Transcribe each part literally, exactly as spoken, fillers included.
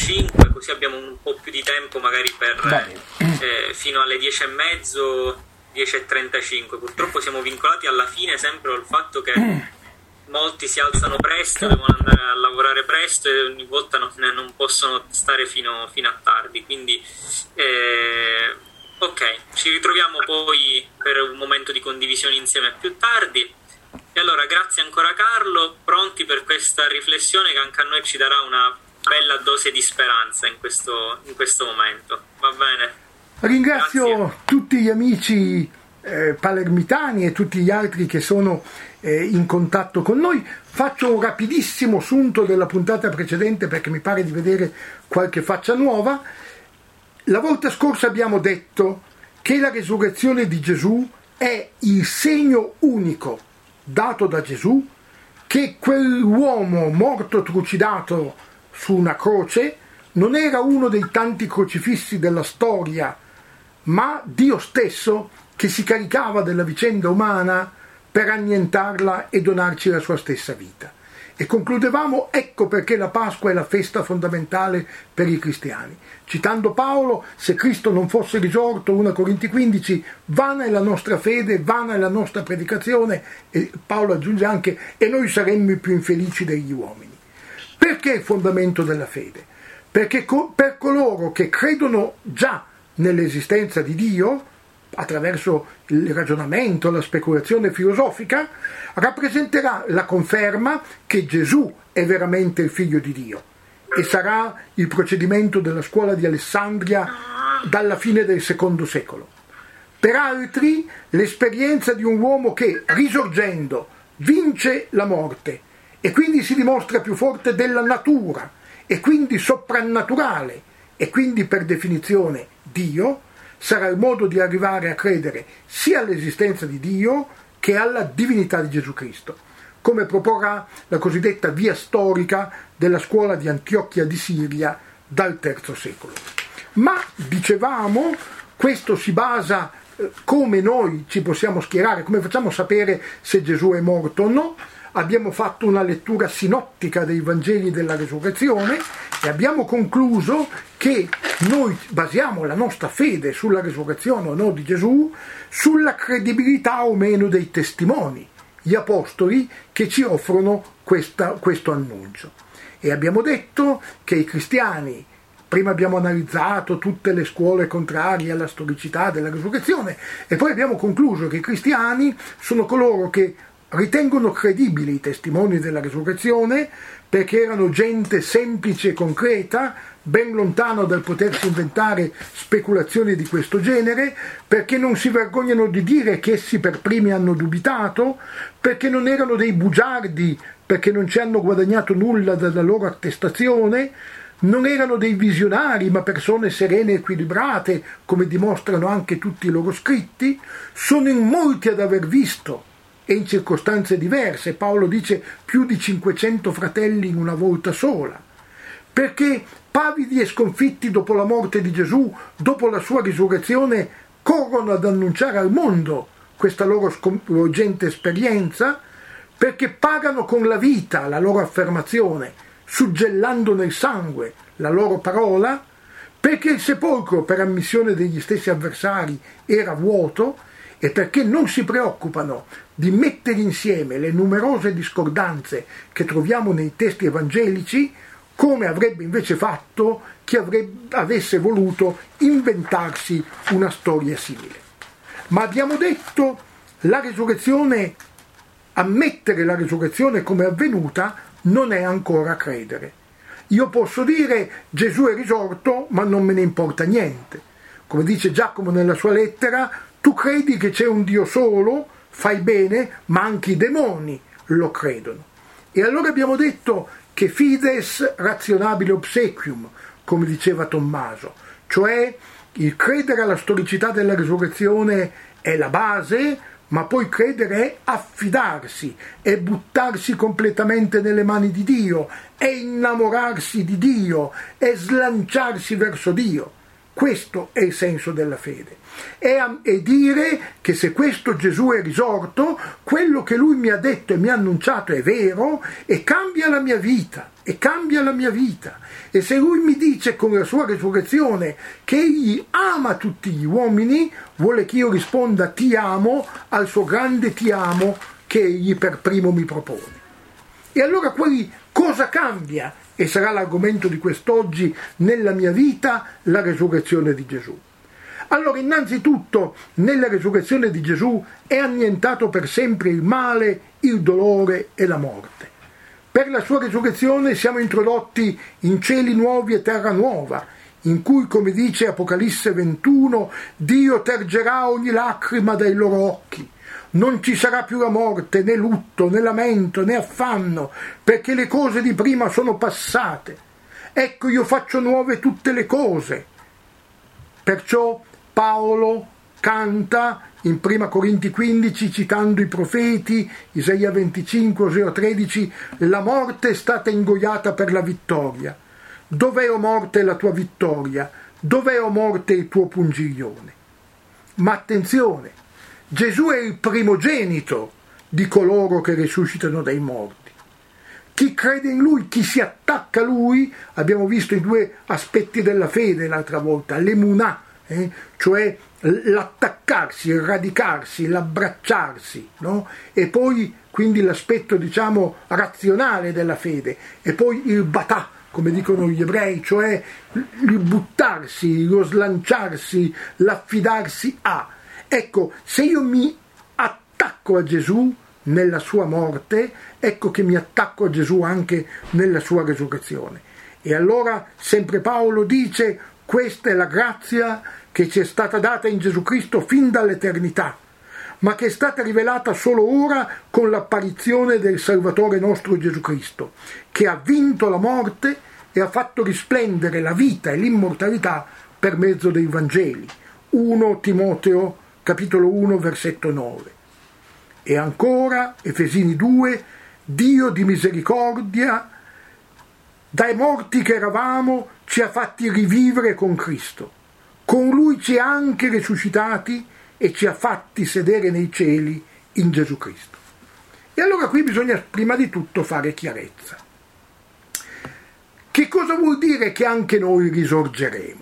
cinque, così abbiamo un po' più di tempo magari per eh, fino alle dieci e mezzo, dieci e trentacinque. Purtroppo siamo vincolati alla fine sempre al fatto che molti si alzano presto, devono andare a lavorare presto e ogni volta non, non possono stare fino, fino a tardi, quindi eh, ok, ci ritroviamo poi per un momento di condivisione insieme più tardi. E allora grazie ancora Carlo, pronti per questa riflessione che anche a noi ci darà una bella dose di speranza in questo, in questo momento, va bene? Ringrazio Grazie. tutti gli amici eh, palermitani e tutti gli altri che sono eh, in contatto con noi. Faccio un rapidissimo sunto della puntata precedente perché mi pare di vedere qualche faccia nuova. La volta scorsa abbiamo detto che la resurrezione di Gesù è il segno unico dato da Gesù che quell'uomo morto trucidato su una croce non era uno dei tanti crocifissi della storia, ma Dio stesso che si caricava della vicenda umana per annientarla e donarci la sua stessa vita. E concludevamo, ecco perché la Pasqua è la festa fondamentale per i cristiani. Citando Paolo, se Cristo non fosse risorto, primo Corinzi quindici, vana è la nostra fede, vana è la nostra predicazione, e Paolo aggiunge anche, e noi saremmo i più infelici degli uomini. Perché il fondamento della fede? Perché co- per coloro che credono già nell'esistenza di Dio, attraverso il ragionamento, la speculazione filosofica, rappresenterà la conferma che Gesù è veramente il figlio di Dio e sarà il procedimento della scuola di Alessandria dalla fine del secondo secolo. Per altri l'esperienza di un uomo che, risorgendo, vince la morte e quindi si dimostra più forte della natura e quindi soprannaturale e quindi per definizione Dio, sarà il modo di arrivare a credere sia all'esistenza di Dio che alla divinità di Gesù Cristo, come proporrà la cosiddetta via storica della scuola di Antiochia di Siria dal terzo secolo. Ma, dicevamo, questo si basa eh, come noi ci possiamo schierare, come facciamo sapere se Gesù è morto o no. Abbiamo fatto una lettura sinottica dei Vangeli della Resurrezione e abbiamo concluso che noi basiamo la nostra fede sulla resurrezione o no di Gesù sulla credibilità o meno dei testimoni, gli apostoli che ci offrono questa, questo annuncio. E abbiamo detto che i cristiani, prima abbiamo analizzato tutte le scuole contrarie alla storicità della resurrezione e poi abbiamo concluso che i cristiani sono coloro che ritengono credibili i testimoni della resurrezione perché erano gente semplice e concreta, ben lontano dal potersi inventare speculazioni di questo genere, perché non si vergognano di dire che essi per primi hanno dubitato, perché non erano dei bugiardi, perché non ci hanno guadagnato nulla dalla loro attestazione, non erano dei visionari ma persone serene e equilibrate, come dimostrano anche tutti i loro scritti, sono in molti ad aver visto e in circostanze diverse. Paolo dice più di cinquecento fratelli in una volta sola, perché pavidi e sconfitti dopo la morte di Gesù, dopo la sua risurrezione, corrono ad annunciare al mondo questa loro sconvolgente esperienza, perché pagano con la vita la loro affermazione, suggellando nel sangue la loro parola, perché il sepolcro, per ammissione degli stessi avversari, era vuoto, e perché non si preoccupano di mettere insieme le numerose discordanze che troviamo nei testi evangelici, come avrebbe invece fatto chi avrebbe, avesse voluto inventarsi una storia simile. Ma abbiamo detto la resurrezione, ammettere la resurrezione come avvenuta non è ancora credere. Io posso dire Gesù è risorto, ma non me ne importa niente. Come dice Giacomo nella sua lettera, tu credi che c'è un Dio solo, fai bene, ma anche i demoni lo credono. E allora abbiamo detto che fides razionabile obsequium, come diceva Tommaso, cioè il credere alla storicità della risurrezione è la base, ma poi credere è affidarsi, è buttarsi completamente nelle mani di Dio, è innamorarsi di Dio, è slanciarsi verso Dio. Questo è il senso della fede. È, è dire che se questo Gesù è risorto, quello che lui mi ha detto e mi ha annunciato è vero e cambia la mia vita, e cambia la mia vita. E se lui mi dice con la sua resurrezione che egli ama tutti gli uomini, vuole che io risponda ti amo al suo grande ti amo che egli per primo mi propone. E allora poi cosa cambia? E sarà l'argomento di quest'oggi nella mia vita, la resurrezione di Gesù. Allora, innanzitutto, nella resurrezione di Gesù è annientato per sempre il male, il dolore e la morte. Per la sua resurrezione siamo introdotti in cieli nuovi e terra nuova, in cui, come dice Apocalisse ventuno, Dio tergerà ogni lacrima dai loro occhi. Non ci sarà più la morte, né lutto, né lamento, né affanno, perché le cose di prima sono passate. Ecco, io faccio nuove tutte le cose. Perciò Paolo canta in prima Corinti quindici, citando i profeti, Isaia venticinque, Osea tredici, la morte è stata ingoiata per la vittoria. Dov'è, o morte, la tua vittoria? Dov'è, o morte, il tuo pungiglione? Ma attenzione, Gesù è il primogenito di coloro che risuscitano dai morti. Chi crede in Lui, chi si attacca a Lui, abbiamo visto i due aspetti della fede l'altra volta, l'emunà, eh? cioè l'attaccarsi, il radicarsi, l'abbracciarsi, no? E poi quindi l'aspetto, diciamo, razionale della fede, e poi il batà, come dicono gli ebrei, cioè il buttarsi, lo slanciarsi, l'affidarsi a. Ecco, se io mi attacco a Gesù nella sua morte, ecco che mi attacco a Gesù anche nella sua resurrezione. E allora sempre Paolo dice: questa è la grazia che ci è stata data in Gesù Cristo fin dall'eternità, ma che è stata rivelata solo ora con l'apparizione del Salvatore nostro Gesù Cristo, che ha vinto la morte e ha fatto risplendere la vita e l'immortalità per mezzo dei Vangeli. primo Timoteo capitolo uno versetto nove. E ancora Efesini due, Dio di misericordia, dai morti che eravamo ci ha fatti rivivere con Cristo, con Lui ci ha anche risuscitati e ci ha fatti sedere nei cieli in Gesù Cristo. E allora qui bisogna prima di tutto fare chiarezza. Che cosa vuol dire che anche noi risorgeremo?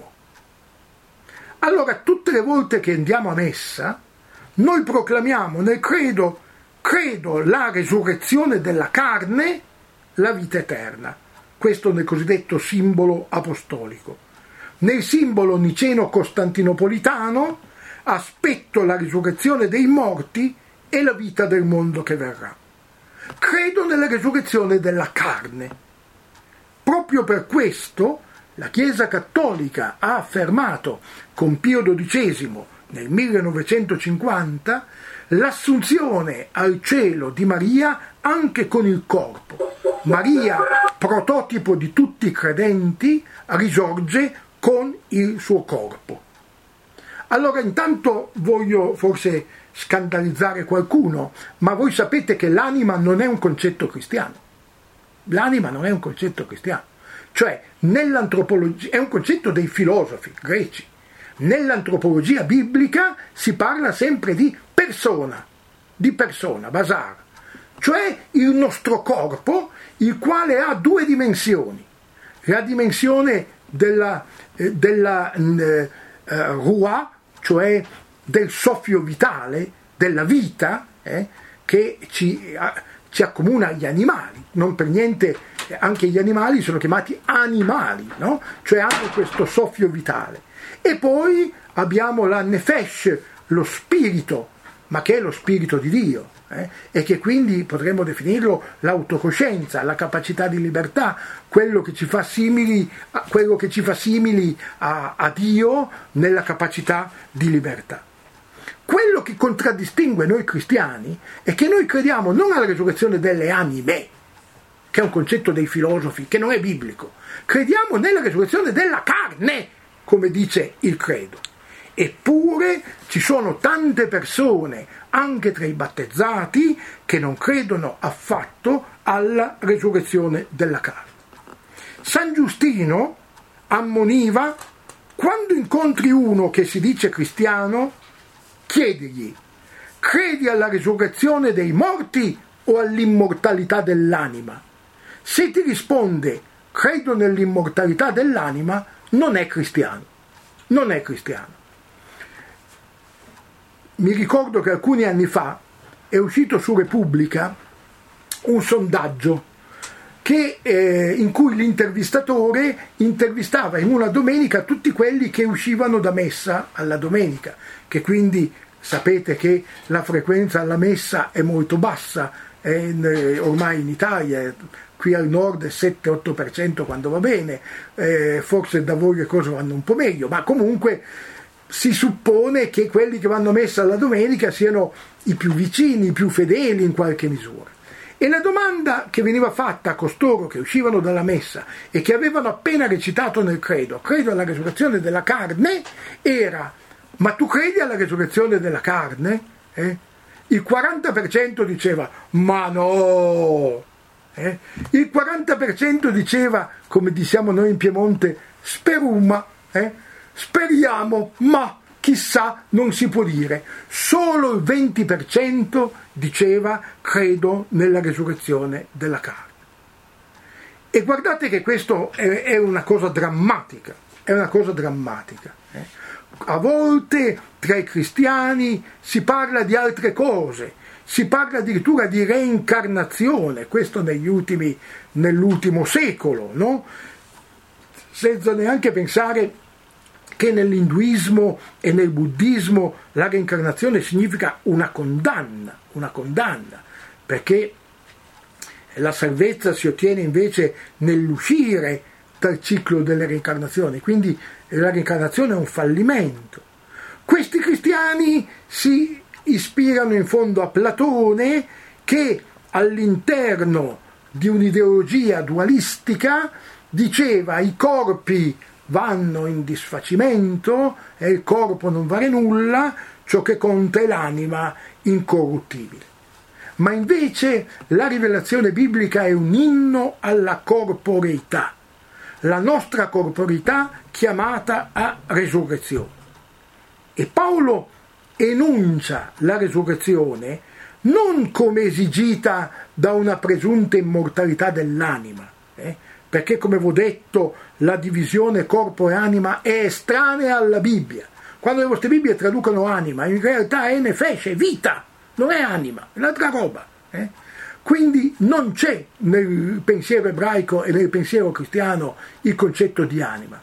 Allora, tutte le volte che andiamo a messa, noi proclamiamo nel credo, credo la resurrezione della carne, la vita eterna. Questo nel cosiddetto simbolo apostolico. Nel simbolo niceno-costantinopolitano aspetto la risurrezione dei morti e la vita del mondo che verrà. Credo nella resurrezione della carne. Proprio per questo la Chiesa Cattolica ha affermato con Pio dodicesimo nel millenovecentocinquanta l'assunzione al cielo di Maria anche con il corpo. Maria, prototipo di tutti i credenti, risorge con il suo corpo. Allora, intanto voglio forse scandalizzare qualcuno, ma voi sapete che l'anima non è un concetto cristiano. L'anima non è un concetto cristiano. Cioè, nell'antropologia è un concetto dei filosofi greci. Nell'antropologia biblica si parla sempre di persona, di persona, basar, cioè il nostro corpo, il quale ha due dimensioni. La dimensione della, eh, della eh, eh, ruah, cioè del soffio vitale, della vita, eh, che ci, eh, ci accomuna agli animali. Non per niente anche gli animali sono chiamati animali, no? Cioè hanno questo soffio vitale. E poi abbiamo la nefesh, lo spirito, ma che è lo spirito di Dio, eh? E che quindi potremmo definirlo l'autocoscienza, la capacità di libertà, quello che ci fa simili a, quello che ci fa simili a, a Dio nella capacità di libertà. Quello che contraddistingue noi cristiani è che noi crediamo non alla resurrezione delle anime, che è un concetto dei filosofi, che non è biblico. Crediamo nella resurrezione della carne, come dice il credo. Eppure ci sono tante persone, anche tra i battezzati, che non credono affatto alla resurrezione della carne. San Giustino ammoniva Quando incontri uno che si dice cristiano, chiedigli: credi alla risurrezione dei morti o all'immortalità dell'anima? Se ti risponde credo nell'immortalità dell'anima, non è cristiano. Non è cristiano. Mi ricordo che alcuni anni fa è uscito su Repubblica un sondaggio che, eh, in cui l'intervistatore intervistava in una domenica tutti quelli che uscivano da messa alla domenica, che quindi sapete che la frequenza alla messa è molto bassa, eh, ormai in Italia, qui al nord è sette otto per cento quando va bene, eh, forse da voi le cose vanno un po' meglio, ma comunque si suppone che quelli che vanno a messa alla domenica siano i più vicini, i più fedeli in qualche misura. E la domanda che veniva fatta a costoro che uscivano dalla messa e che avevano appena recitato nel credo, credo alla resurrezione della carne, era: ma tu credi alla resurrezione della carne? Eh? Il quaranta per cento diceva: ma no! Eh? Il quaranta per cento diceva, come diciamo noi in Piemonte, speruma, eh? speriamo, ma chissà, non si può dire. Solo il venti per cento diceva credo nella resurrezione della carne. E guardate che questo è, è una cosa drammatica, è una cosa drammatica. Eh? A volte tra i cristiani si parla di altre cose, si parla addirittura di reincarnazione, questo negli ultimi, nell'ultimo secolo, no? Senza neanche pensare che nell'induismo e nel buddismo la reincarnazione significa una condanna, una condanna, perché la salvezza si ottiene invece nell'uscire dal ciclo delle reincarnazioni, quindi la reincarnazione è un fallimento. Questi cristiani si ispirano in fondo a Platone, che all'interno di un'ideologia dualistica diceva i corpi vanno in disfacimento e il corpo non vale nulla, ciò che conta è l'anima incorruttibile. Ma invece la rivelazione biblica è un inno alla corporeità, la nostra corporeità chiamata a resurrezione. E Paolo enuncia la resurrezione non come esigita da una presunta immortalità dell'anima, eh? perché come vi ho detto la divisione corpo e anima è estranea alla Bibbia. Quando le vostre Bibbie traducono anima, in realtà è nefesce, vita, non è anima, è un'altra roba. Eh? Quindi non c'è nel pensiero ebraico e nel pensiero cristiano il concetto di anima.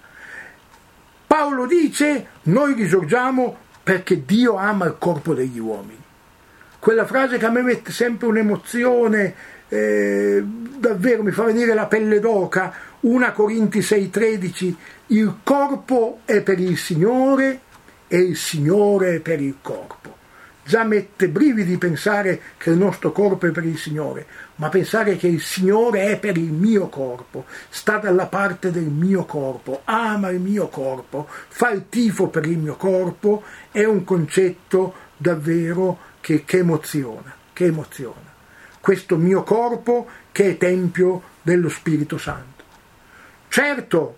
Paolo dice: noi risorgiamo perché Dio ama il corpo degli uomini. Quella frase che a me mette sempre un'emozione, eh, davvero mi fa venire la pelle d'oca, prima Corinzi sei tredici, il corpo è per il Signore e il Signore è per il corpo. Già mette brividi pensare che il nostro corpo è per il Signore, ma pensare che il Signore è per il mio corpo, sta dalla parte del mio corpo, ama il mio corpo, fa il tifo per il mio corpo, è un concetto davvero che, che emoziona, che emoziona. Questo mio corpo che è tempio dello Spirito Santo. Certo,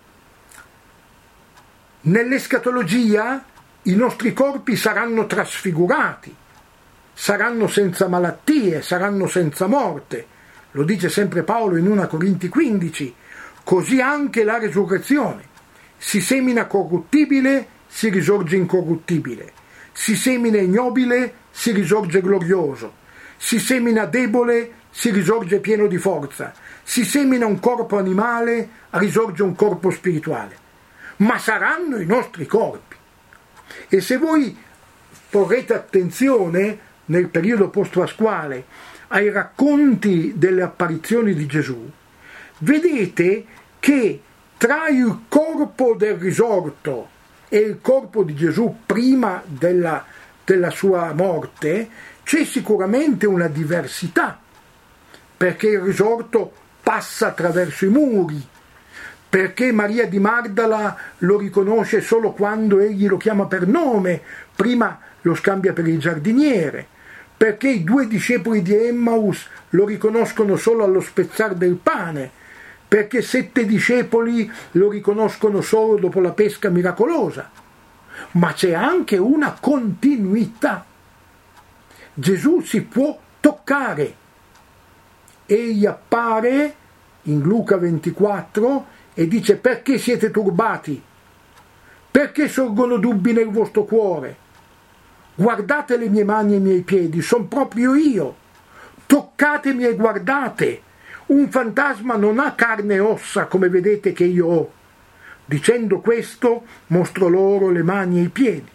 nell'escatologia i nostri corpi saranno trasfigurati, saranno senza malattie, saranno senza morte. Lo dice sempre Paolo in prima Corinzi quindici. Così anche la resurrezione. Si semina corruttibile, si risorge incorruttibile. Si semina ignobile, si risorge glorioso. Si semina debole, si risorge pieno di forza. Si semina un corpo animale, risorge un corpo spirituale. Ma saranno i nostri corpi. E se voi porrete attenzione nel periodo post-pasquale ai racconti delle apparizioni di Gesù, vedete che tra il corpo del risorto e il corpo di Gesù prima della, della sua morte c'è sicuramente una diversità, perché il risorto passa attraverso i muri, perché Maria di Magdala lo riconosce solo quando egli lo chiama per nome, prima lo scambia per il giardiniere, perché i due discepoli di Emmaus lo riconoscono solo allo spezzar del pane, perché sette discepoli lo riconoscono solo dopo la pesca miracolosa, ma c'è anche una continuità. Gesù si può toccare. Egli appare in Luca ventiquattro e dice: perché siete turbati? Perché sorgono dubbi nel vostro cuore? Guardate le mie mani e i miei piedi, sono proprio io. Toccatemi e guardate. Un fantasma non ha carne e ossa come vedete che io ho. Dicendo questo, mostro loro le mani e i piedi.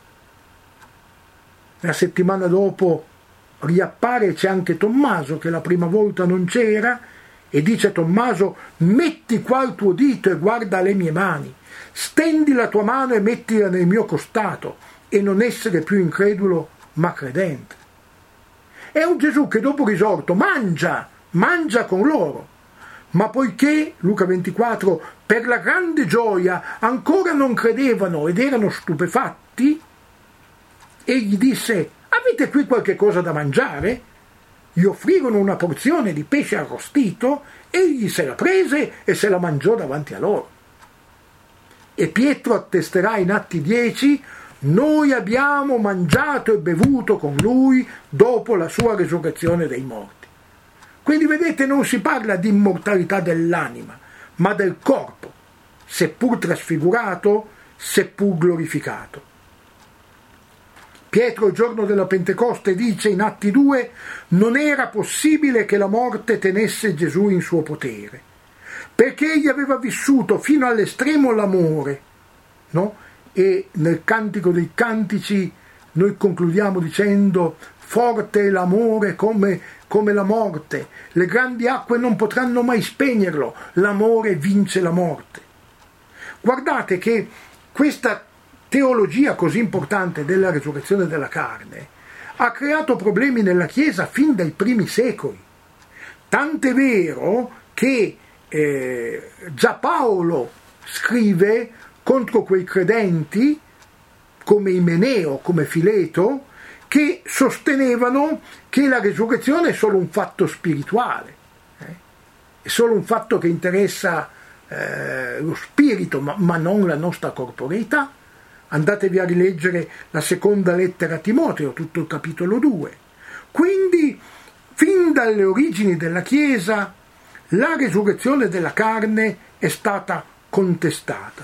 La settimana dopo riappare e c'è anche Tommaso, che la prima volta non c'era, e dice a Tommaso: metti qua il tuo dito e guarda le mie mani, stendi la tua mano e mettila nel mio costato, e non essere più incredulo ma credente. È un Gesù che dopo risorto mangia, mangia con loro, ma poiché, Luca ventiquattro, per la grande gioia ancora non credevano ed erano stupefatti, egli disse: avete qui qualche cosa da mangiare? Gli offrirono una porzione di pesce arrostito, egli se la prese e se la mangiò davanti a loro. E Pietro attesterà in Atti dieci: noi abbiamo mangiato e bevuto con lui dopo la sua resurrezione dai morti. Quindi vedete, non si parla di immortalità dell'anima, ma del corpo, seppur trasfigurato, seppur glorificato. Pietro il giorno della Pentecoste dice in Atti due: non era possibile che la morte tenesse Gesù in suo potere, perché egli aveva vissuto fino all'estremo l'amore, no? E nel Cantico dei Cantici noi concludiamo dicendo: forte è l'amore come, come la morte, le grandi acque non potranno mai spegnerlo, l'amore vince la morte. Guardate che questa teologia così importante della resurrezione della carne ha creato problemi nella Chiesa fin dai primi secoli. Tant'è vero che eh, già Paolo scrive contro quei credenti come Imeneo, come Fileto, che sostenevano che la resurrezione è solo un fatto spirituale, eh? È solo un fatto che interessa eh, lo spirito, ma, ma non la nostra corporeità. Andatevi a rileggere la seconda lettera a Timoteo, tutto il capitolo due. Quindi, fin dalle origini della Chiesa, la resurrezione della carne è stata contestata.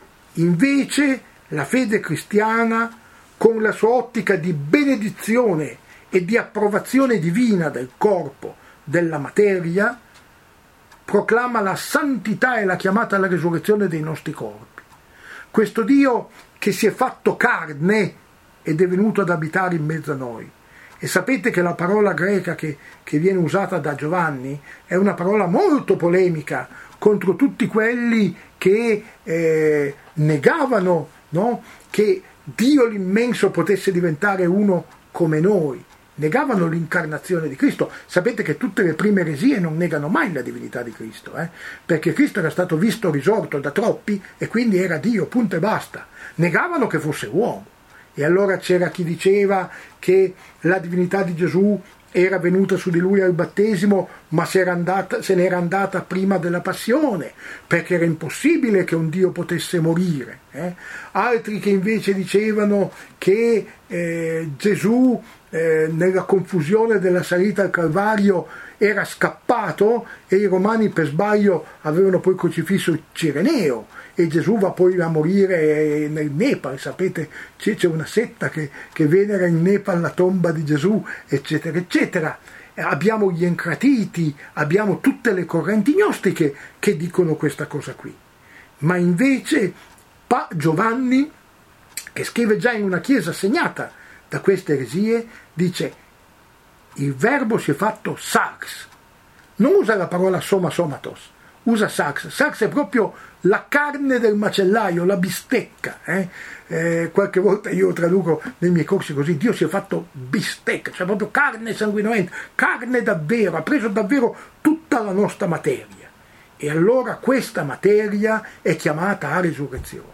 Invece, la fede cristiana, con la sua ottica di benedizione e di approvazione divina del corpo, della materia, proclama la santità e la chiamata alla resurrezione dei nostri corpi. Questo Dio che si è fatto carne ed è venuto ad abitare in mezzo a noi. E sapete che la parola greca che, che viene usata da Giovanni è una parola molto polemica contro tutti quelli che eh, negavano, no? Che Dio l'immenso potesse diventare uno come noi. Negavano l'incarnazione di Cristo. Sapete che tutte le prime eresie non negano mai la divinità di Cristo, eh? Perché Cristo era stato visto risorto da troppi e quindi era Dio, punto e basta. Negavano che fosse uomo. E allora c'era chi diceva che la divinità di Gesù era venuta su di lui al battesimo, ma se, era andata, se n'era andata prima della passione, perché era impossibile che un Dio potesse morire. Eh? Altri che invece dicevano che eh, Gesù eh, nella confusione della salita al Calvario era scappato e i romani per sbaglio avevano poi crocifisso Cireneo e Gesù va poi a morire nel Nepal. Sapete, c'è una setta che, che venera in Nepal la tomba di Gesù, eccetera eccetera. Abbiamo gli encratiti, abbiamo tutte le correnti gnostiche che dicono questa cosa qui, ma invece pa Giovanni, che scrive già in una chiesa segnata da queste eresie, dice: il verbo si è fatto sarx, non usa la parola soma somatos, usa sarx. Sarx è proprio la carne del macellaio, la bistecca. Eh? Eh, qualche volta io traduco nei miei corsi così: Dio si è fatto bistecca, cioè proprio carne sanguinolenta, carne davvero, ha preso davvero tutta la nostra materia. E allora questa materia è chiamata a risurrezione.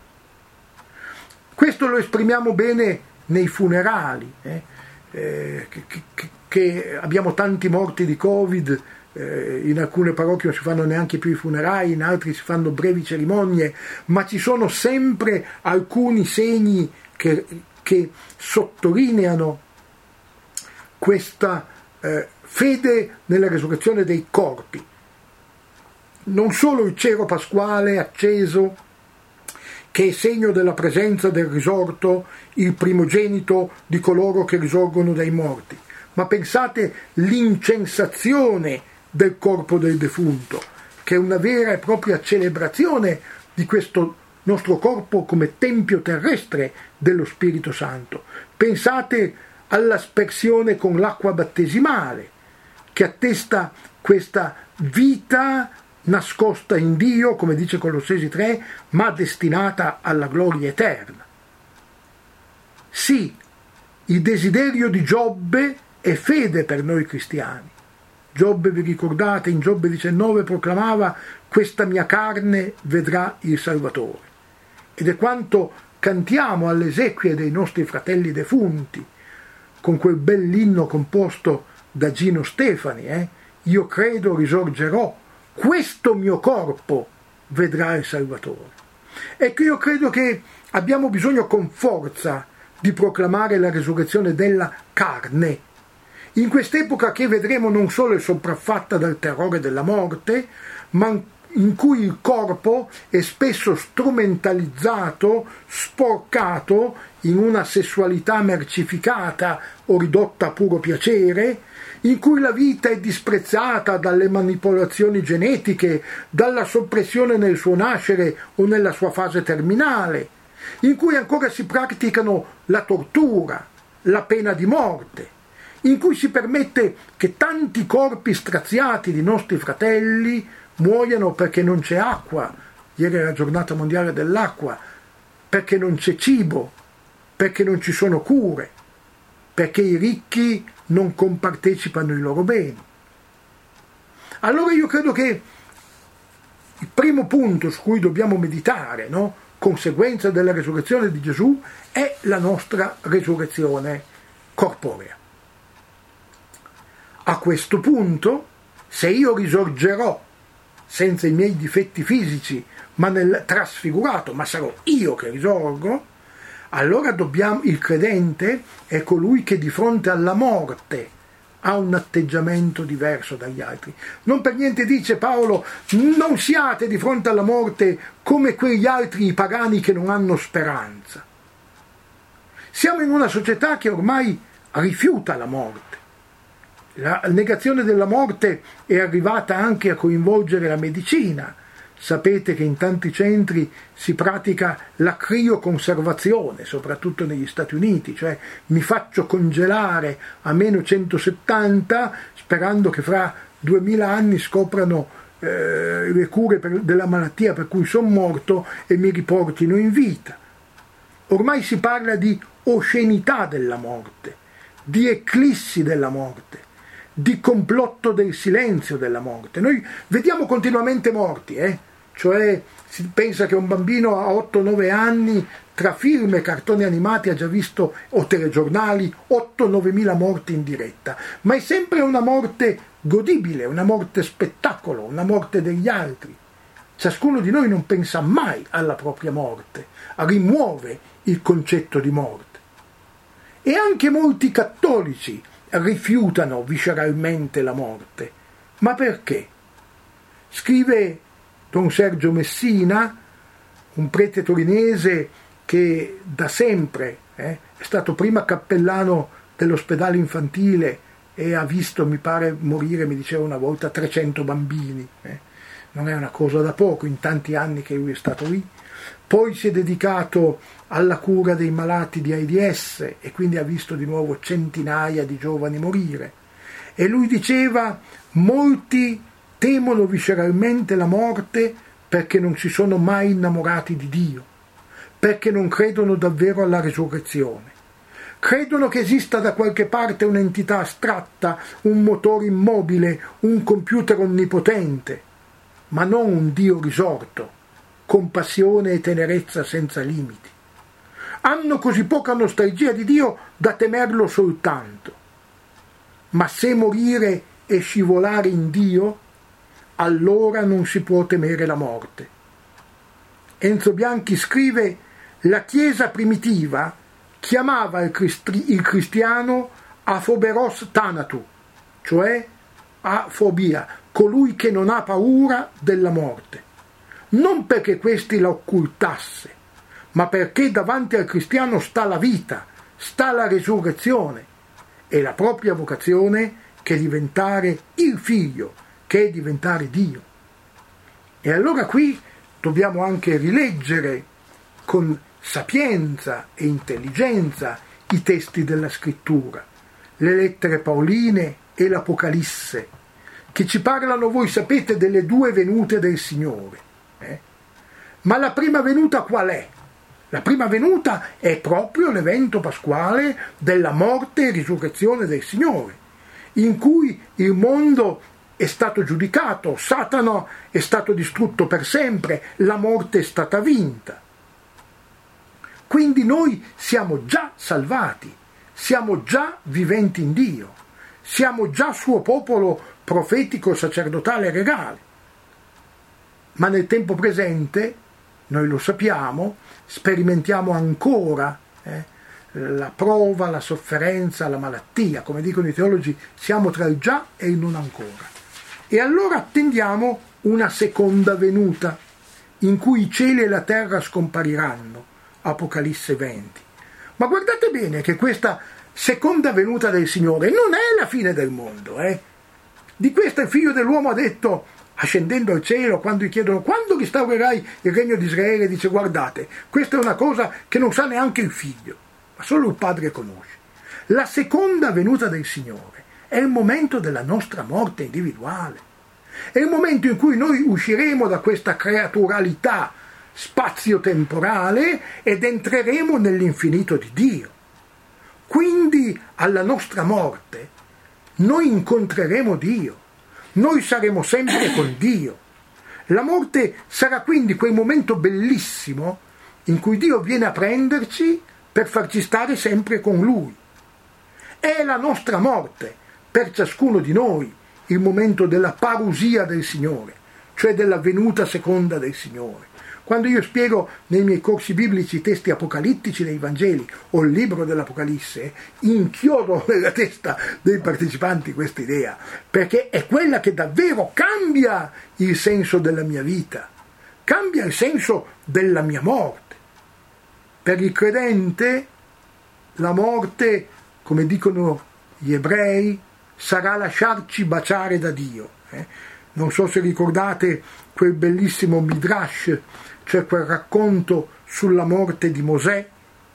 Questo lo esprimiamo bene nei funerali, eh? Eh, che, che, che abbiamo tanti morti di Covid eh, in alcune parrocchie non si fanno neanche più i funerali, in altri si fanno brevi cerimonie, ma ci sono sempre alcuni segni che, che sottolineano questa eh, fede nella resurrezione dei corpi. Non solo il cero pasquale acceso, che è segno della presenza del risorto, il primogenito di coloro che risorgono dai morti, ma pensate l'incensazione del corpo del defunto, che è una vera e propria celebrazione di questo nostro corpo come tempio terrestre dello Spirito Santo. Pensate all'aspersione con l'acqua battesimale, che attesta questa vita nascosta in Dio, come dice Colossesi tre, ma destinata alla gloria eterna. Sì, il desiderio di Giobbe è fede per noi cristiani. Giobbe, vi ricordate, in Giobbe diciannove proclamava: questa mia carne vedrà il Salvatore. Ed è quanto cantiamo alle esequie dei nostri fratelli defunti, con quel bell'inno composto da Gino Stefani, eh? Io credo risorgerò, questo mio corpo vedrà il Salvatore. Ecco, io credo che abbiamo bisogno con forza di proclamare la resurrezione della carne, in quest'epoca che vedremo non solo è sopraffatta dal terrore della morte, ma in cui il corpo è spesso strumentalizzato, sporcato in una sessualità mercificata o ridotta a puro piacere, in cui la vita è disprezzata dalle manipolazioni genetiche, dalla soppressione nel suo nascere o nella sua fase terminale, in cui ancora si praticano la tortura, la pena di morte, in cui si permette che tanti corpi straziati di nostri fratelli muoiano perché non c'è acqua, ieri è la giornata mondiale dell'acqua, perché non c'è cibo, perché non ci sono cure, perché i ricchi non compartecipano i loro beni. Allora io credo che il primo punto su cui dobbiamo meditare, no? Conseguenza della resurrezione di Gesù, è la nostra resurrezione corporea. A questo punto, se io risorgerò senza i miei difetti fisici, ma nel trasfigurato, ma sarò io che risorgo, allora dobbiamo, il credente è colui che di fronte alla morte ha un atteggiamento diverso dagli altri. Non per niente dice Paolo: non siate di fronte alla morte come quegli altri pagani che non hanno speranza. Siamo in una società che ormai rifiuta la morte. La negazione della morte è arrivata anche a coinvolgere la medicina. Sapete che in tanti centri si pratica la crioconservazione, soprattutto negli Stati Uniti, cioè mi faccio congelare a meno centosettanta sperando che fra duemila anni scoprano eh, le cure per, della malattia per cui sono morto e mi riportino in vita. Ormai si parla di oscenità della morte, di eclissi della morte, di complotto del silenzio della morte. Noi vediamo continuamente morti, eh? Cioè si pensa che un bambino a otto nove anni tra film e cartoni animati ha già visto, o telegiornali, otto nove mila morti in diretta, ma è sempre una morte godibile, una morte spettacolo, una morte degli altri. Ciascuno di noi non pensa mai alla propria morte, rimuove il concetto di morte. E anche molti cattolici rifiutano visceralmente la morte. Ma perché? Scrive Don Sergio Messina, un prete torinese che da sempre eh, è stato prima cappellano dell'ospedale infantile e ha visto, mi pare, morire, mi diceva una volta, trecento bambini. Eh. Non è una cosa da poco in tanti anni che lui è stato lì. Poi si è dedicato alla cura dei malati di AIDS e quindi ha visto di nuovo centinaia di giovani morire. E lui diceva: molti temono visceralmente la morte perché non si sono mai innamorati di Dio, perché non credono davvero alla resurrezione. Credono che esista da qualche parte un'entità astratta, un motore immobile, un computer onnipotente, ma non un Dio risorto, con passione e tenerezza senza limiti. Hanno così poca nostalgia di Dio da temerlo soltanto. Ma se morire e scivolare in Dio, allora non si può temere la morte. Enzo Bianchi scrive: la Chiesa primitiva chiamava il, cristri- il cristiano aphoberos thanatu, cioè afobia, colui che non ha paura della morte, non perché questi la occultasse, ma perché davanti al cristiano sta la vita, sta la risurrezione e la propria vocazione, che è diventare il figlio, che è diventare Dio. E allora qui dobbiamo anche rileggere con sapienza e intelligenza i testi della scrittura, le lettere paoline e l'Apocalisse, che ci parlano, voi sapete, delle due venute del Signore. Eh? Ma la prima venuta qual è? La prima venuta è proprio l'evento pasquale della morte e risurrezione del Signore, in cui il mondo è stato giudicato, Satana è stato distrutto per sempre, la morte è stata vinta. Quindi noi siamo già salvati, siamo già viventi in Dio, siamo già suo popolo profetico, sacerdotale e regale. Ma nel tempo presente, noi lo sappiamo, sperimentiamo ancora eh, la prova, la sofferenza, la malattia. Come dicono i teologi, siamo tra il già e il non ancora. E allora attendiamo una seconda venuta, in cui i cieli e la terra scompariranno, Apocalisse venti. Ma guardate bene che questa seconda venuta del Signore non è la fine del mondo. Eh? Di questo il Figlio dell'uomo ha detto, ascendendo al cielo, quando gli chiedono quando ristaurerai il regno di Israele, dice: guardate, questa è una cosa che non sa neanche il Figlio, ma solo il Padre conosce. La seconda venuta del Signore è il momento della nostra morte individuale, è il momento in cui noi usciremo da questa creaturalità spazio-temporale ed entreremo nell'infinito di Dio. Quindi alla nostra morte noi incontreremo Dio, noi saremo sempre con Dio. La morte sarà quindi quel momento bellissimo in cui Dio viene a prenderci per farci stare sempre con Lui. È la nostra morte, per ciascuno di noi, il momento della parusia del Signore, cioè della venuta seconda del Signore. Quando io spiego nei miei corsi biblici i testi apocalittici dei Vangeli o il libro dell'Apocalisse, inchiodo nella testa dei partecipanti questa idea, perché è quella che davvero cambia il senso della mia vita, cambia il senso della mia morte. Per il credente la morte, come dicono gli ebrei, sarà lasciarci baciare da Dio. Eh? Non so se ricordate quel bellissimo Midrash, cioè quel racconto sulla morte di Mosè.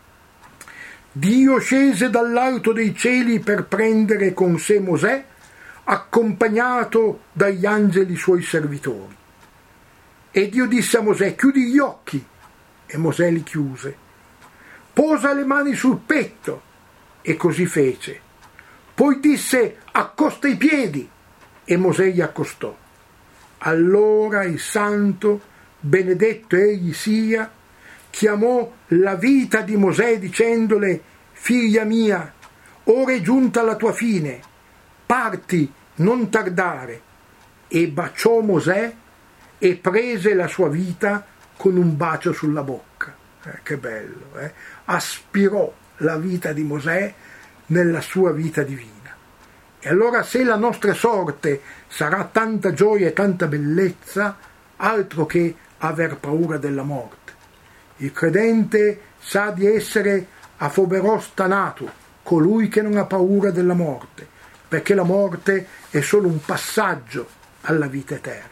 Dio scese dall'alto dei cieli per prendere con sé Mosè, accompagnato dagli angeli suoi servitori. E Dio disse a Mosè: chiudi gli occhi, e Mosè li chiuse. Posa le mani sul petto, e così fece. Poi disse: accosta i piedi, e Mosè gli accostò. Allora il santo, benedetto egli sia, chiamò la vita di Mosè dicendole: figlia mia, ora è giunta la tua fine, parti, non tardare. E baciò Mosè e prese la sua vita con un bacio sulla bocca. Eh, che bello, eh? Aspirò la vita di Mosè nella sua vita divina. E allora, se la nostra sorte sarà tanta gioia e tanta bellezza, altro che aver paura della morte. Il credente sa di essere aphoberos thanatu, colui che non ha paura della morte, perché la morte è solo un passaggio alla vita eterna.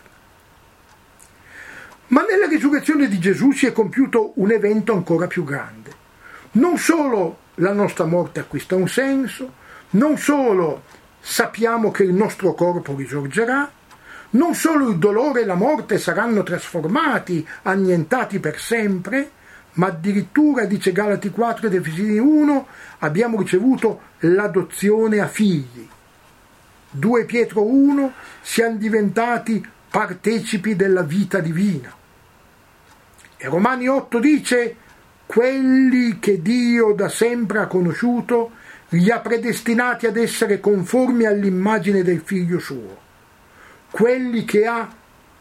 Ma nella risurrezione di Gesù si è compiuto un evento ancora più grande. Non solo la nostra morte acquista un senso, non solo sappiamo che il nostro corpo risorgerà, non solo il dolore e la morte saranno trasformati, annientati per sempre, ma addirittura, dice Galati quattro ed Efesini uno, abbiamo ricevuto l'adozione a figli. due Pietro uno, siamo diventati partecipi della vita divina. E Romani otto dice: quelli che Dio da sempre ha conosciuto li ha predestinati ad essere conformi all'immagine del figlio suo. Quelli che ha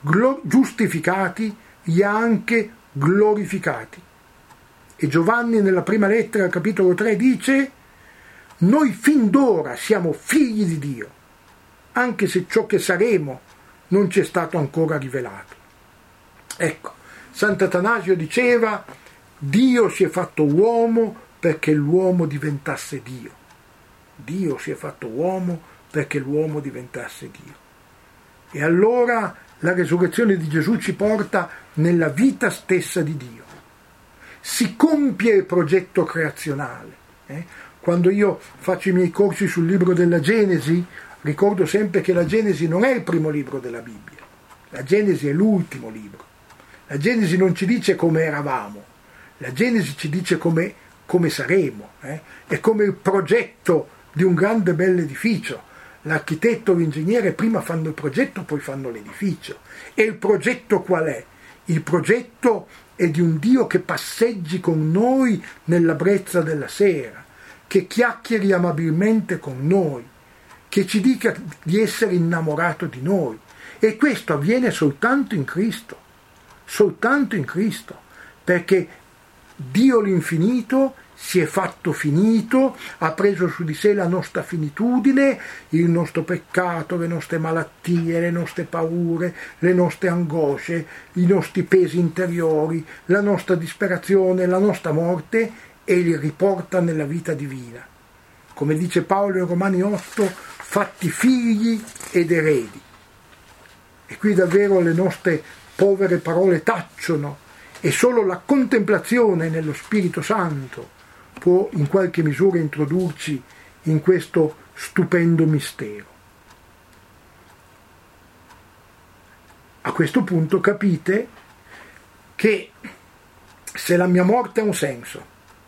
giustificati li ha anche glorificati. E Giovanni nella prima lettera al capitolo tre dice: noi fin d'ora siamo figli di Dio, anche se ciò che saremo non ci è stato ancora rivelato. Ecco, Sant'Atanasio diceva: Dio si è fatto uomo perché l'uomo diventasse Dio. Dio si è fatto uomo perché l'uomo diventasse Dio. E allora la resurrezione di Gesù ci porta nella vita stessa di Dio. Si compie il progetto creazionale. Eh? Quando io faccio i miei corsi sul libro della Genesi, ricordo sempre che la Genesi non è il primo libro della Bibbia. La Genesi è l'ultimo libro. La Genesi non ci dice come eravamo, la Genesi ci dice come, come saremo. Eh? È come il progetto di un grande bell'edificio. L'architetto e l'ingegnere prima fanno il progetto, poi fanno l'edificio. E il progetto qual è? Il progetto è di un Dio che passeggi con noi nella brezza della sera, che chiacchieri amabilmente con noi, che ci dica di essere innamorato di noi. E questo avviene soltanto in Cristo, soltanto in Cristo, perché Dio l'infinito si è fatto finito, ha preso su di sé la nostra finitudine, il nostro peccato, le nostre malattie, le nostre paure, le nostre angosce, i nostri pesi interiori, la nostra disperazione, la nostra morte, e li riporta nella vita divina. Come dice Paolo in Romani otto, fatti figli ed eredi. E qui davvero le nostre povere parole tacciono, e solo la contemplazione nello Spirito Santo può in qualche misura introdurci in questo stupendo mistero. A questo punto capite che se la mia morte ha un senso,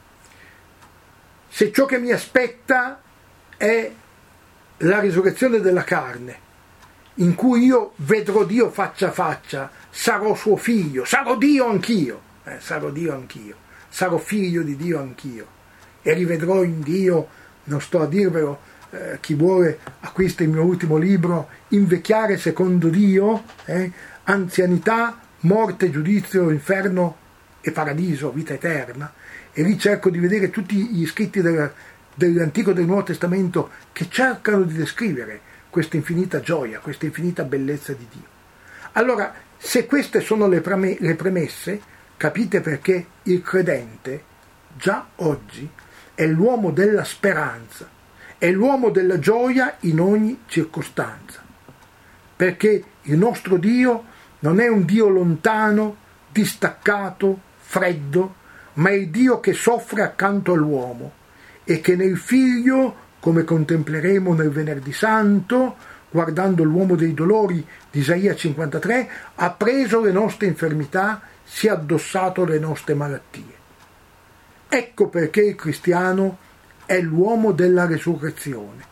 se ciò che mi aspetta è la risurrezione della carne, in cui io vedrò Dio faccia a faccia, sarò suo figlio, sarò Dio anch'io, eh, sarò Dio anch'io, sarò figlio di Dio anch'io, e rivedrò in Dio, non sto a dirvelo, eh, chi vuole acquista il mio ultimo libro, Invecchiare secondo Dio, eh, anzianità, morte, giudizio, inferno e paradiso, vita eterna, e lì cerco di vedere tutti gli scritti del, dell'Antico e del Nuovo Testamento che cercano di descrivere questa infinita gioia, questa infinita bellezza di Dio. Allora, se queste sono le, preme- le premesse, capite perché il credente già oggi è l'uomo della speranza, è l'uomo della gioia in ogni circostanza, perché il nostro Dio non è un Dio lontano, distaccato, freddo, ma è il Dio che soffre accanto all'uomo e che nel Figlio, come contempleremo nel Venerdì Santo, guardando l'uomo dei dolori di Isaia cinquantatré, ha preso le nostre infermità, si è addossato le nostre malattie. Ecco perché il cristiano è l'uomo della resurrezione.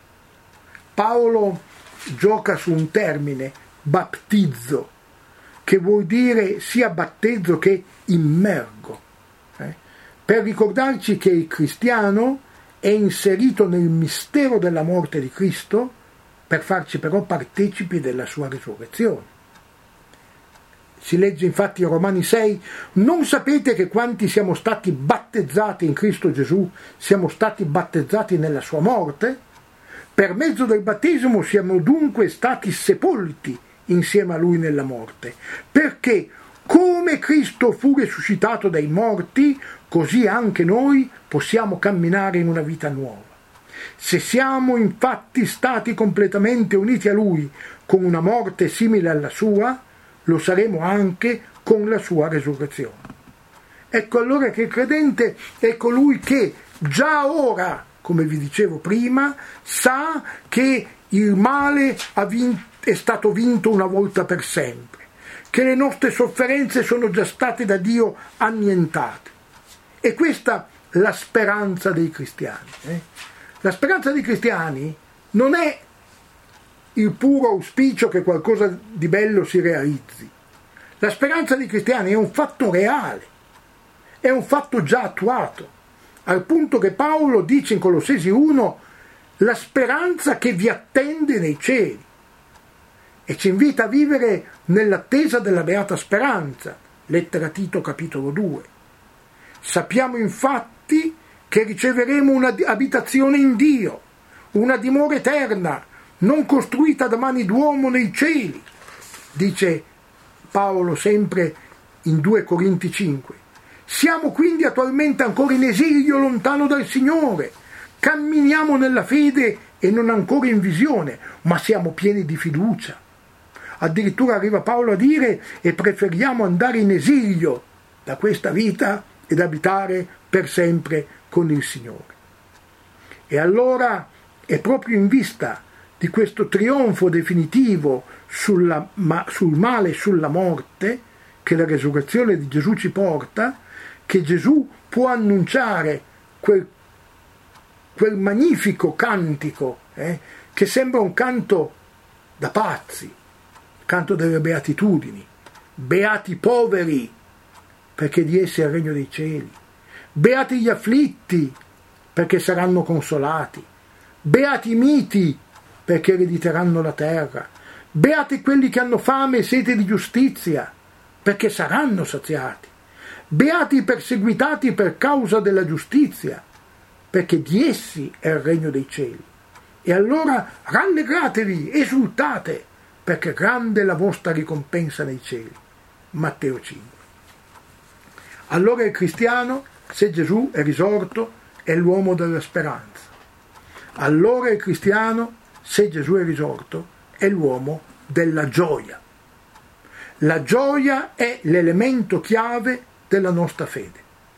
Paolo gioca su un termine, battizzo, che vuol dire sia battezzo che immergo, eh? per ricordarci che il cristiano è inserito nel mistero della morte di Cristo, per farci però partecipi della sua risurrezione. Si legge infatti in Romani sei: non sapete che quanti siamo stati battezzati in Cristo Gesù siamo stati battezzati nella sua morte? Per mezzo del battesimo siamo dunque stati sepolti insieme a Lui nella morte, perché come Cristo fu risuscitato dai morti, così anche noi possiamo camminare in una vita nuova. Se siamo infatti stati completamente uniti a Lui con una morte simile alla sua, lo saremo anche con la sua resurrezione. Ecco allora che il credente è colui che già ora, come vi dicevo prima, sa che il male ha vinto, è stato vinto una volta per sempre, che le nostre sofferenze sono già state da Dio annientate. E questa è la speranza dei cristiani. Eh? La speranza dei cristiani non è il puro auspicio che qualcosa di bello si realizzi. La speranza dei cristiani è un fatto reale, è un fatto già attuato, al punto che Paolo dice in Colossesi uno la speranza che vi attende nei cieli, e ci invita a vivere nell'attesa della beata speranza, lettera a Tito capitolo due. Sappiamo infatti che riceveremo una abitazione in Dio, una dimora eterna, non costruita da mani d'uomo nei cieli, dice Paolo sempre in due Corinti cinque. Siamo quindi attualmente ancora in esilio lontano dal Signore, camminiamo nella fede e non ancora in visione, ma siamo pieni di fiducia. Addirittura arriva Paolo a dire: e preferiamo andare in esilio da questa vita ed abitare per sempre con il Signore. E allora è proprio in vista di questo trionfo definitivo sulla, ma, sul male e sulla morte che la resurrezione di Gesù ci porta, che Gesù può annunciare quel, quel magnifico cantico eh, che sembra un canto da pazzi, canto delle beatitudini. Beati i poveri, perché di essi è il regno dei cieli. Beati gli afflitti, perché saranno consolati. Beati i miti, perché erediteranno la terra. Beati quelli che hanno fame e sete di giustizia, perché saranno saziati. Beati i perseguitati per causa della giustizia, perché di essi è il regno dei cieli. E allora rallegratevi, esultate, perché grande è la vostra ricompensa nei cieli. Matteo cinque. Allora il cristiano, se Gesù è risorto, è l'uomo della speranza. Allora il cristiano, se Gesù è risorto, è l'uomo della gioia. La gioia è l'elemento chiave della nostra fede.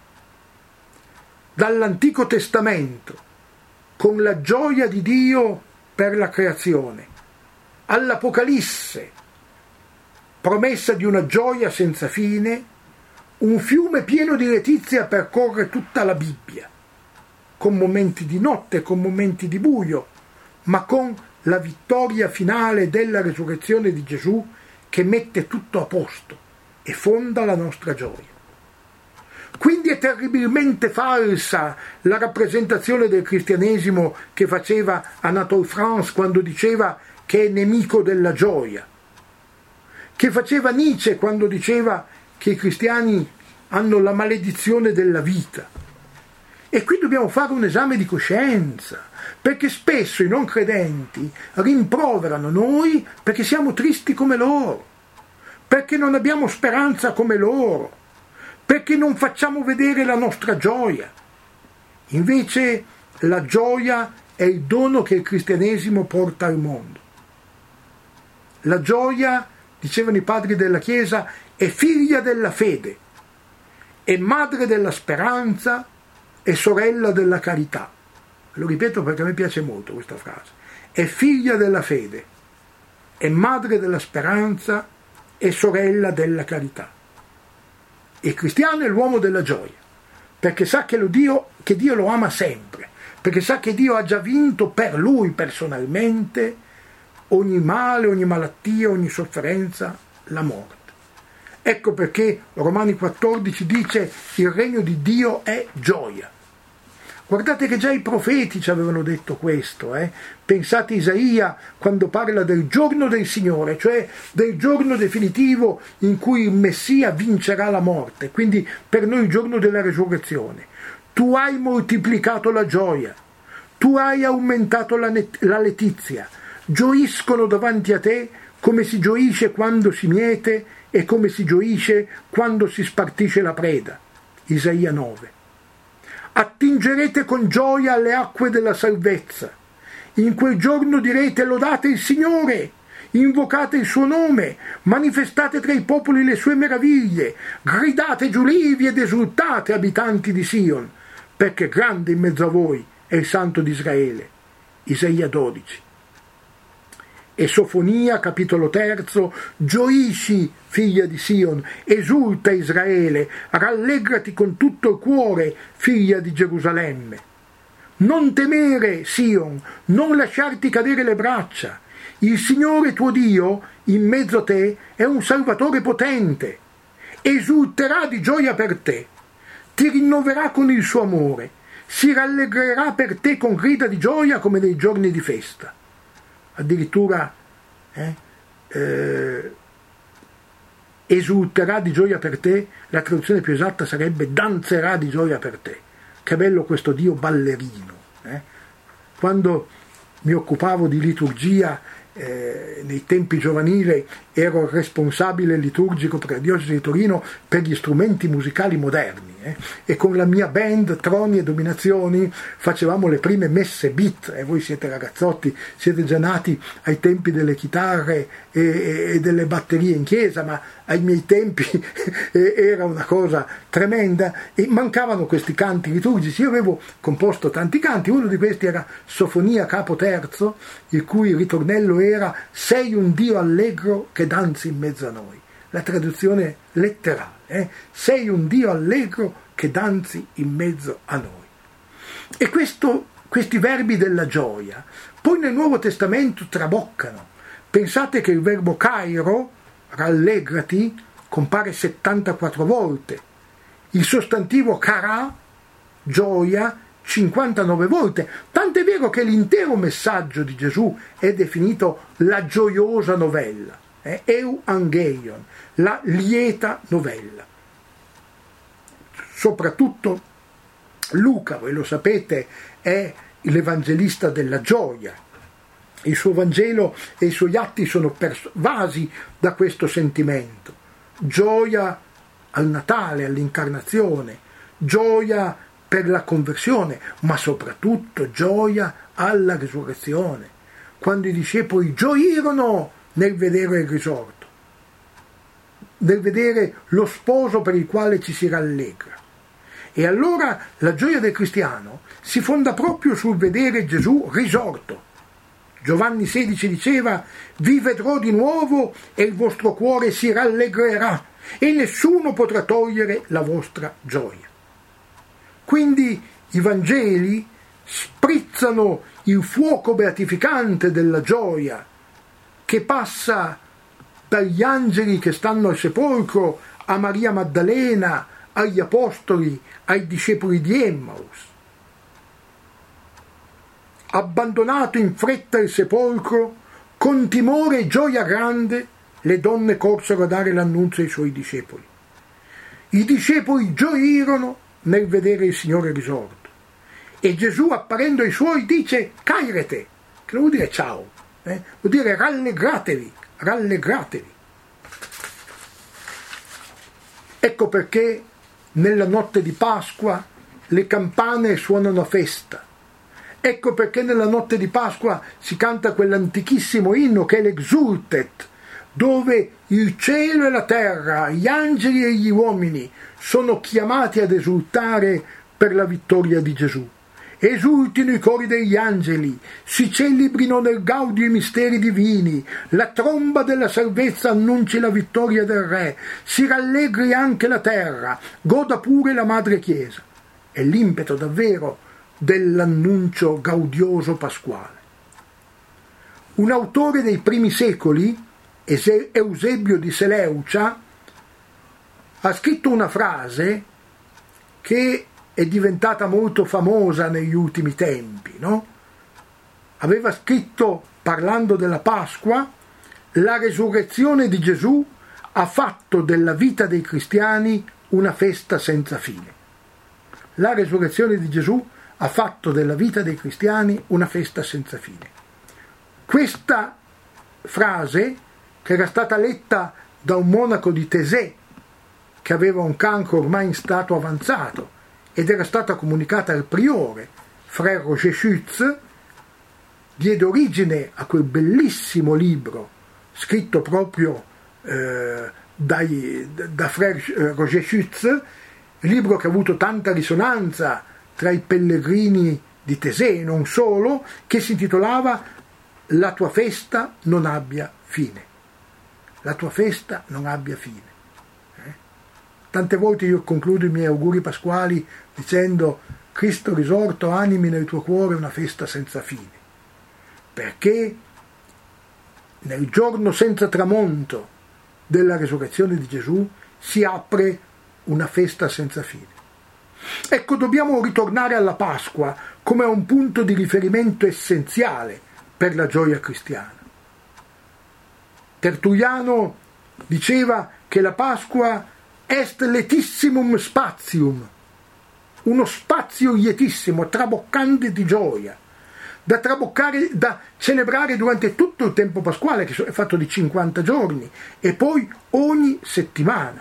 Dall'Antico Testamento, con la gioia di Dio per la creazione, all'Apocalisse, promessa di una gioia senza fine, un fiume pieno di letizia percorre tutta la Bibbia, con momenti di notte, con momenti di buio, ma con la vittoria finale della resurrezione di Gesù che mette tutto a posto e fonda la nostra gioia. Quindi è terribilmente falsa la rappresentazione del cristianesimo che faceva Anatole France quando diceva che è nemico della gioia, che faceva Nietzsche quando diceva che i cristiani hanno la maledizione della vita. E qui dobbiamo fare un esame di coscienza, perché spesso i non credenti rimproverano noi perché siamo tristi come loro, perché non abbiamo speranza come loro, perché non facciamo vedere la nostra gioia. Invece la gioia è il dono che il cristianesimo porta al mondo. La gioia, dicevano i padri della Chiesa, è figlia della fede, è madre della speranza e sorella della carità. Lo ripeto perché a me piace molto questa frase. È figlia della fede, è madre della speranza e sorella della carità. Il cristiano è l'uomo della gioia, perché sa che, lo Dio, che Dio lo ama sempre, perché sa che Dio ha già vinto per lui personalmente ogni male, ogni malattia, ogni sofferenza, la morte. Ecco perché Romani quattordici dice: il regno di Dio è gioia. Guardate che già i profeti ci avevano detto questo. Eh? Pensate a Isaia quando parla del giorno del Signore, cioè del giorno definitivo in cui il Messia vincerà la morte, quindi per noi il giorno della resurrezione. Tu hai moltiplicato la gioia, tu hai aumentato la, net- la letizia, gioiscono davanti a te come si gioisce quando si miete e come si gioisce quando si spartisce la preda. Isaia nove. Attingerete con gioia alle acque della salvezza. In quel giorno direte: lodate il Signore, invocate il suo nome, manifestate tra i popoli le sue meraviglie, gridate giulivi ed esultate, abitanti di Sion, perché grande in mezzo a voi è il Santo di Israele. Isaia dodici. E Sofonia, capitolo terzo: gioisci, figlia di Sion, esulta Israele, rallegrati con tutto il cuore, figlia di Gerusalemme. Non temere, Sion, non lasciarti cadere le braccia. Il Signore tuo Dio, in mezzo a te, è un Salvatore potente. Esulterà di gioia per te, ti rinnoverà con il suo amore, si rallegrerà per te con grida di gioia come nei giorni di festa. Addirittura eh, eh, esulterà di gioia per te, la traduzione più esatta sarebbe danzerà di gioia per te. Che bello questo Dio ballerino. Eh? Quando mi occupavo di liturgia eh, nei tempi giovanili, ero responsabile liturgico per la diocesi di Torino per gli strumenti musicali moderni eh? e con la mia band Troni e Dominazioni facevamo le prime messe beat, e voi siete ragazzotti, siete già nati ai tempi delle chitarre e, e, e delle batterie in chiesa, ma ai miei tempi era una cosa tremenda e mancavano questi canti liturgici. Io avevo composto tanti canti, uno di questi era Sofonia capo terzo, il cui ritornello era sei un Dio allegro che danzi in mezzo a noi. La traduzione letterale, eh? sei un Dio allegro che danzi in mezzo a noi. E questo, questi verbi della gioia poi nel Nuovo Testamento traboccano. Pensate che il verbo kairo, rallegrati, compare settantaquattro volte, il sostantivo kara, gioia, cinquantanove volte, tant'è vero che l'intero messaggio di Gesù è definito la gioiosa novella, eh? Euangelion, la lieta novella. Soprattutto Luca, voi lo sapete, è l'evangelista della gioia. Il suo Vangelo e i suoi atti sono pervasi da questo sentimento. Gioia al Natale, all'incarnazione, gioia per la conversione, ma soprattutto gioia alla risurrezione, quando i discepoli gioirono nel vedere il risorto, nel vedere lo sposo per il quale ci si rallegra. E allora la gioia del cristiano si fonda proprio sul vedere Gesù risorto. Giovanni sedici diceva: vi vedrò di nuovo e il vostro cuore si rallegrerà e nessuno potrà togliere la vostra gioia. Quindi i Vangeli sprizzano il fuoco beatificante della gioia che passa dagli angeli che stanno al sepolcro a Maria Maddalena, agli apostoli, ai discepoli di Emmaus. Abbandonato in fretta il sepolcro, con timore e gioia grande, le donne corsero a dare l'annunzio ai suoi discepoli. I discepoli gioirono nel vedere il Signore risorto. E Gesù, apparendo ai suoi, dice cairete, che non vuol dire ciao, eh? vuol dire rallegratevi, rallegratevi. Ecco perché nella notte di Pasqua le campane suonano a festa. Ecco perché nella notte di Pasqua si canta quell'antichissimo inno che è l'Exultet, dove il cielo e la terra, gli angeli e gli uomini sono chiamati ad esultare per la vittoria di Gesù. Esultino i cori degli angeli, si celebrino nel gaudio i misteri divini, la tromba della salvezza annunci la vittoria del Re, si rallegri anche la terra, goda pure la Madre Chiesa. È l'impeto davvero dell'annuncio gaudioso pasquale. Un autore dei primi secoli, Eusebio di Seleucia, ha scritto una frase che è diventata molto famosa negli ultimi tempi, no? Aveva scritto, parlando della Pasqua: la resurrezione di Gesù ha fatto della vita dei cristiani una festa senza fine. La resurrezione di Gesù ha fatto della vita dei cristiani una festa senza fine. Questa frase, che era stata letta da un monaco di Thésée che aveva un cancro ormai in stato avanzato ed era stata comunicata al priore, Frère Roger Schütz, diede origine a quel bellissimo libro scritto proprio eh, dai, da Frère Roger Schütz, libro che ha avuto tanta risonanza tra i pellegrini di Thésée e non solo, che si intitolava La tua festa non abbia fine. La tua festa non abbia fine. Eh? Tante volte io concludo i miei auguri pasquali dicendo: Cristo risorto, animi nel tuo cuore una festa senza fine. Perché nel giorno senza tramonto della resurrezione di Gesù si apre una festa senza fine. Ecco, dobbiamo ritornare alla Pasqua come a un punto di riferimento essenziale per la gioia cristiana. Tertulliano diceva che la Pasqua est letissimum spatium, uno spazio lietissimo, traboccante di gioia, da traboccare, da celebrare durante tutto il tempo pasquale, che è fatto di cinquanta giorni, e poi ogni settimana.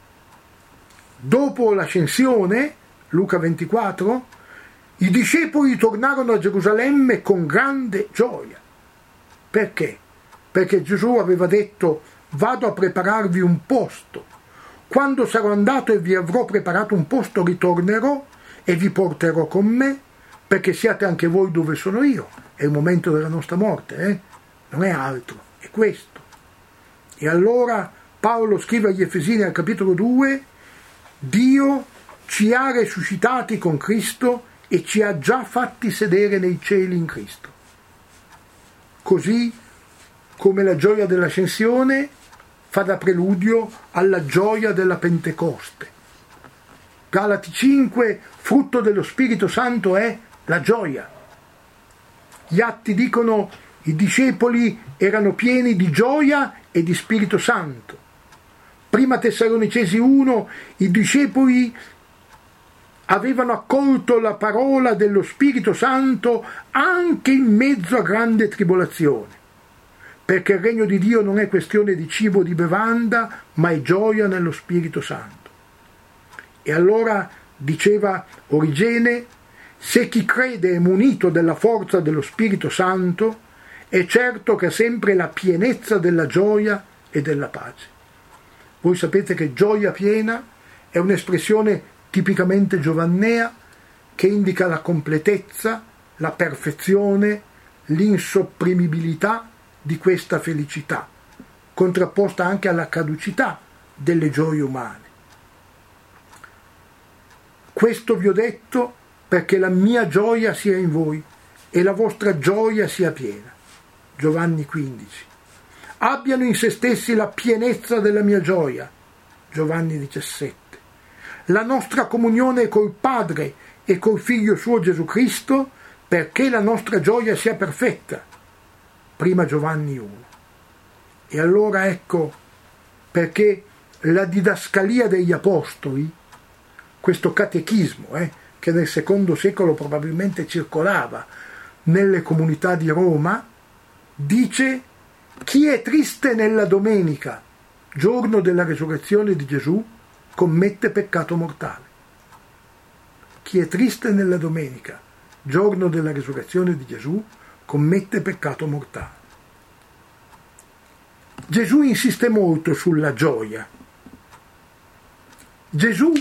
Dopo l'ascensione, Luca ventiquattro, i discepoli tornarono a Gerusalemme con grande gioia. Perché? Perché Gesù aveva detto: vado a prepararvi un posto. Quando sarò andato e vi avrò preparato un posto, ritornerò e vi porterò con me, perché siate anche voi dove sono io. È il momento della nostra morte, eh? Non è altro, è questo. E allora Paolo scrive agli Efesini al capitolo due: Dio ci ha resuscitati con Cristo e ci ha già fatti sedere nei cieli in Cristo. Così come la gioia dell'ascensione fa da preludio alla gioia della Pentecoste. Galati cinque, frutto dello Spirito Santo è la gioia. Gli atti dicono: i discepoli erano pieni di gioia e di Spirito Santo. Prima Tessalonicesi uno, i discepoli avevano accolto la parola dello Spirito Santo anche in mezzo a grande tribolazione, perché il regno di Dio non è questione di cibo o di bevanda, ma è gioia nello Spirito Santo. E allora diceva Origene: se chi crede è munito della forza dello Spirito Santo, è certo che ha sempre la pienezza della gioia e della pace. Voi sapete che gioia piena è un'espressione tipicamente giovannea che indica la completezza, la perfezione, l'insopprimibilità di questa felicità, contrapposta anche alla caducità delle gioie umane. Questo vi ho detto perché la mia gioia sia in voi e la vostra gioia sia piena. Giovanni quindici. Abbiano in se stessi la pienezza della mia gioia. Giovanni diciassette. La nostra comunione col Padre e col Figlio suo Gesù Cristo, perché la nostra gioia sia perfetta. Prima Giovanni uno. E allora ecco perché la didascalia degli Apostoli, questo catechismo eh, che nel secondo secolo probabilmente circolava nelle comunità di Roma, dice: chi è triste nella domenica, giorno della resurrezione di Gesù, commette peccato mortale. Chi è triste nella domenica, giorno della resurrezione di Gesù, commette peccato mortale. Gesù insiste molto sulla gioia. Gesù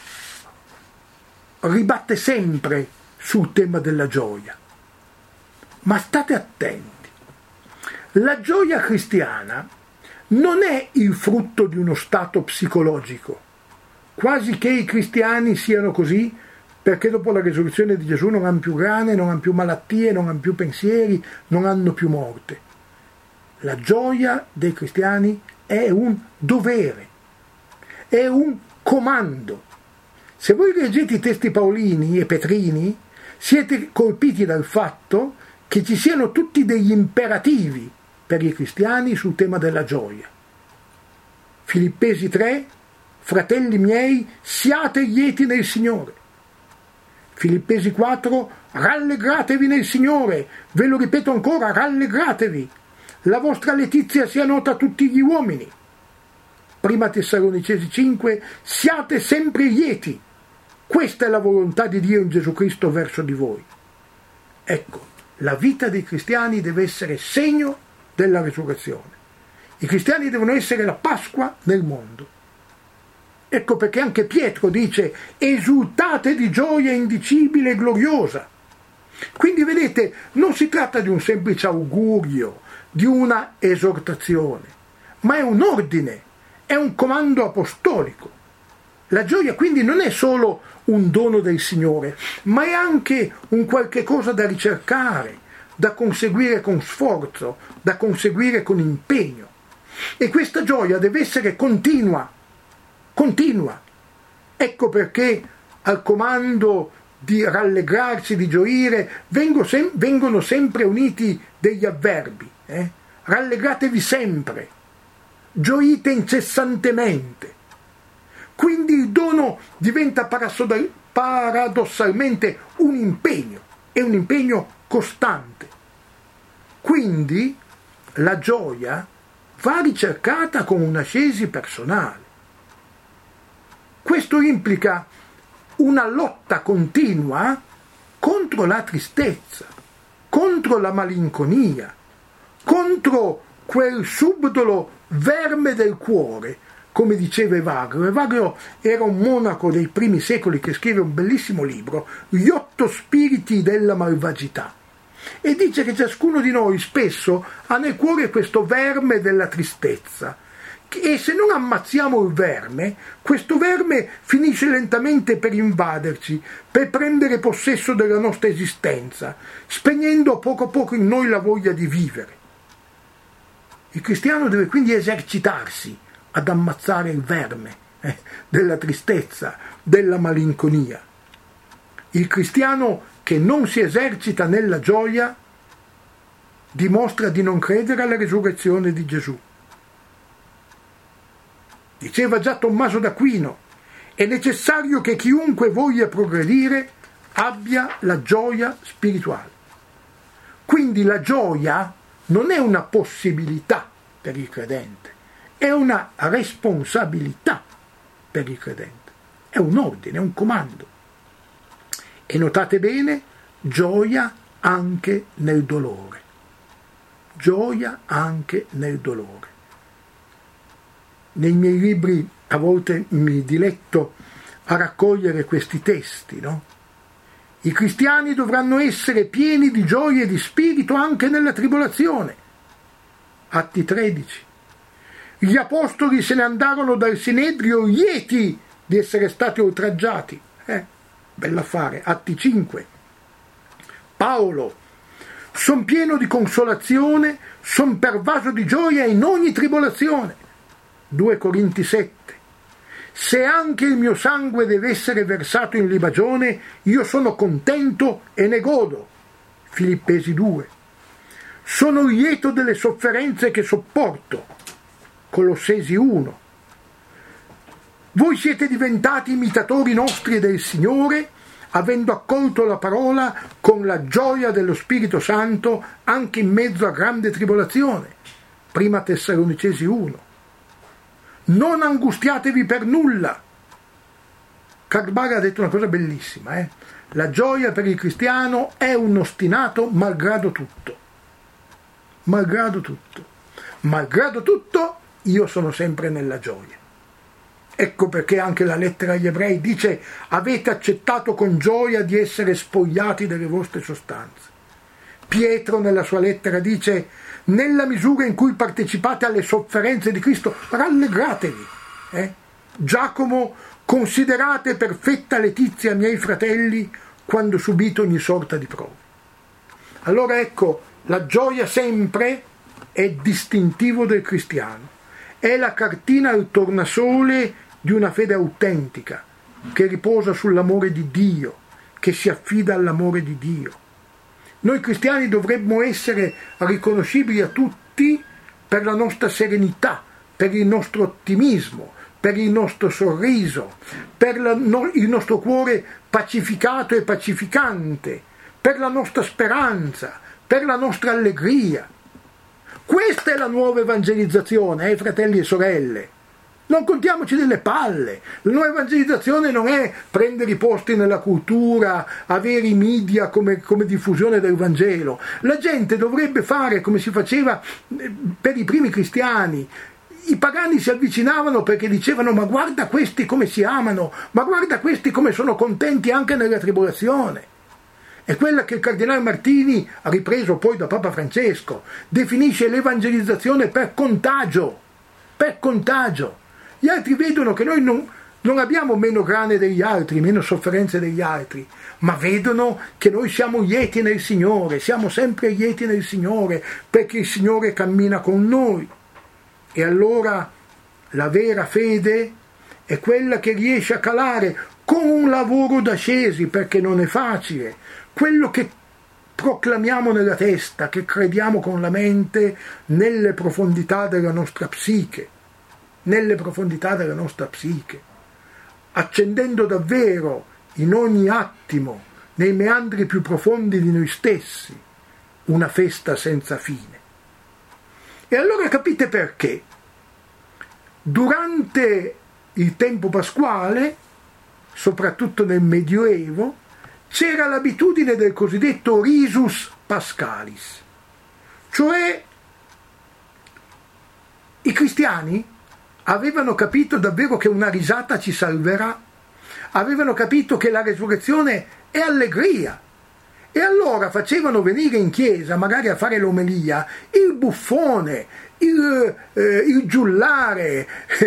ribatte sempre sul tema della gioia. Ma state attenti, la gioia cristiana non è il frutto di uno stato psicologico, quasi che i cristiani siano così perché dopo la risurrezione di Gesù non hanno più grane, non hanno più malattie, non hanno più pensieri, non hanno più morte. La gioia dei cristiani è un dovere, è un comando. Se voi leggete i testi paolini e petrini, siete colpiti dal fatto che ci siano tutti degli imperativi per i cristiani sul tema della gioia. Filippesi tre, fratelli miei, siate lieti nel Signore. Filippesi quattro, rallegratevi nel Signore. Ve lo ripeto ancora, rallegratevi. La vostra letizia sia nota a tutti gli uomini. Prima Tessalonicesi cinque, siate sempre lieti. Questa è la volontà di Dio in Gesù Cristo verso di voi. Ecco, la vita dei cristiani deve essere segno della risurrezione. I cristiani devono essere la Pasqua nel mondo. Ecco perché anche Pietro dice: esultate di gioia indicibile e gloriosa. Quindi vedete, non si tratta di un semplice augurio, di una esortazione, ma è un ordine, è un comando apostolico. La gioia quindi non è solo un dono del Signore, ma è anche un qualche cosa da ricercare, da conseguire con sforzo, da conseguire con impegno. E questa gioia deve essere continua, continua. Ecco perché al comando di rallegrarsi, di gioire, vengono sempre uniti degli avverbi. Eh? Rallegratevi sempre, gioite incessantemente. Quindi il dono diventa paradossalmente un impegno, è un impegno costante. Quindi la gioia va ricercata con un'ascesi personale. Questo implica una lotta continua contro la tristezza, contro la malinconia, contro quel subdolo verme del cuore, come diceva Evagrio. Evagrio era un monaco dei primi secoli che scrive un bellissimo libro, Gli otto spiriti della malvagità, e dice che ciascuno di noi spesso ha nel cuore questo verme della tristezza, e se non ammazziamo il verme, questo verme finisce lentamente per invaderci, per prendere possesso della nostra esistenza, spegnendo a poco a poco in noi la voglia di vivere. Il cristiano deve quindi esercitarsi ad ammazzare il verme eh, della tristezza, della malinconia. Il cristiano che non si esercita nella gioia dimostra di non credere alla resurrezione di Gesù. Diceva già Tommaso d'Aquino: è necessario che chiunque voglia progredire abbia la gioia spirituale. Quindi la gioia non è una possibilità per il credente, è una responsabilità per il credente, è un ordine, è un comando. E notate bene, gioia anche nel dolore, gioia anche nel dolore. Nei miei libri a volte mi diletto a raccogliere questi testi, no? I cristiani dovranno essere pieni di gioia e di spirito anche nella tribolazione. Atti tredici. Gli apostoli se ne andarono dal Sinedrio lieti di essere stati oltraggiati. Eh, bell'affare. Atti cinque. Paolo: son pieno di consolazione, son pervaso di gioia in ogni tribolazione. due Corinti sette. Se anche il mio sangue deve essere versato in libagione, io sono contento e ne godo. Filippesi due. Sono lieto delle sofferenze che sopporto. Colossesi uno. Voi siete diventati imitatori nostri del Signore, avendo accolto la parola con la gioia dello Spirito Santo anche in mezzo a grande tribolazione. Prima Tessalonicesi uno. Non angustiatevi per nulla. Carbara ha detto una cosa bellissima, eh? La gioia per il cristiano è un ostinato malgrado tutto. Malgrado tutto. Malgrado tutto, io sono sempre nella gioia. Ecco perché anche la lettera agli ebrei dice: avete accettato con gioia di essere spogliati delle vostre sostanze. Pietro nella sua lettera dice: nella misura in cui partecipate alle sofferenze di Cristo, rallegratevi. Eh? Giacomo: considerate perfetta letizia, miei fratelli, quando subite ogni sorta di prove. Allora ecco, la gioia sempre è distintivo del cristiano, è la cartina al tornasole di una fede autentica, che riposa sull'amore di Dio, che si affida all'amore di Dio. Noi cristiani dovremmo essere riconoscibili a tutti per la nostra serenità, per il nostro ottimismo, per il nostro sorriso, per la, no, il nostro cuore pacificato e pacificante, per la nostra speranza, per la nostra allegria. Questa è la nuova evangelizzazione, eh, fratelli e sorelle. Non contiamoci delle palle. La nuova evangelizzazione non è prendere i posti nella cultura, avere i media come, come diffusione del Vangelo. La gente dovrebbe fare come si faceva per i primi cristiani. I pagani si avvicinavano perché dicevano: ma guarda questi come si amano, ma guarda questi come sono contenti anche nella tribolazione. È quella che il cardinale Martini, ha ripreso poi da Papa Francesco, definisce l'evangelizzazione per contagio, per contagio. Gli altri vedono che noi non, non abbiamo meno grane degli altri, meno sofferenze degli altri, ma vedono che noi siamo lieti nel Signore, siamo sempre lieti nel Signore, perché il Signore cammina con noi. E allora la vera fede è quella che riesce a calare con un lavoro d'ascesi, perché non è facile, quello che proclamiamo nella testa, che crediamo con la mente nelle profondità della nostra psiche, nelle profondità della nostra psiche, accendendo davvero in ogni attimo, nei meandri più profondi di noi stessi, una festa senza fine. E allora capite perché durante il tempo pasquale, soprattutto nel Medioevo, c'era l'abitudine del cosiddetto risus pascalis, cioè i cristiani avevano capito davvero che una risata ci salverà, avevano capito che la resurrezione è allegria, e allora facevano venire in chiesa, magari a fare l'omelia, il buffone, il, eh, il giullare,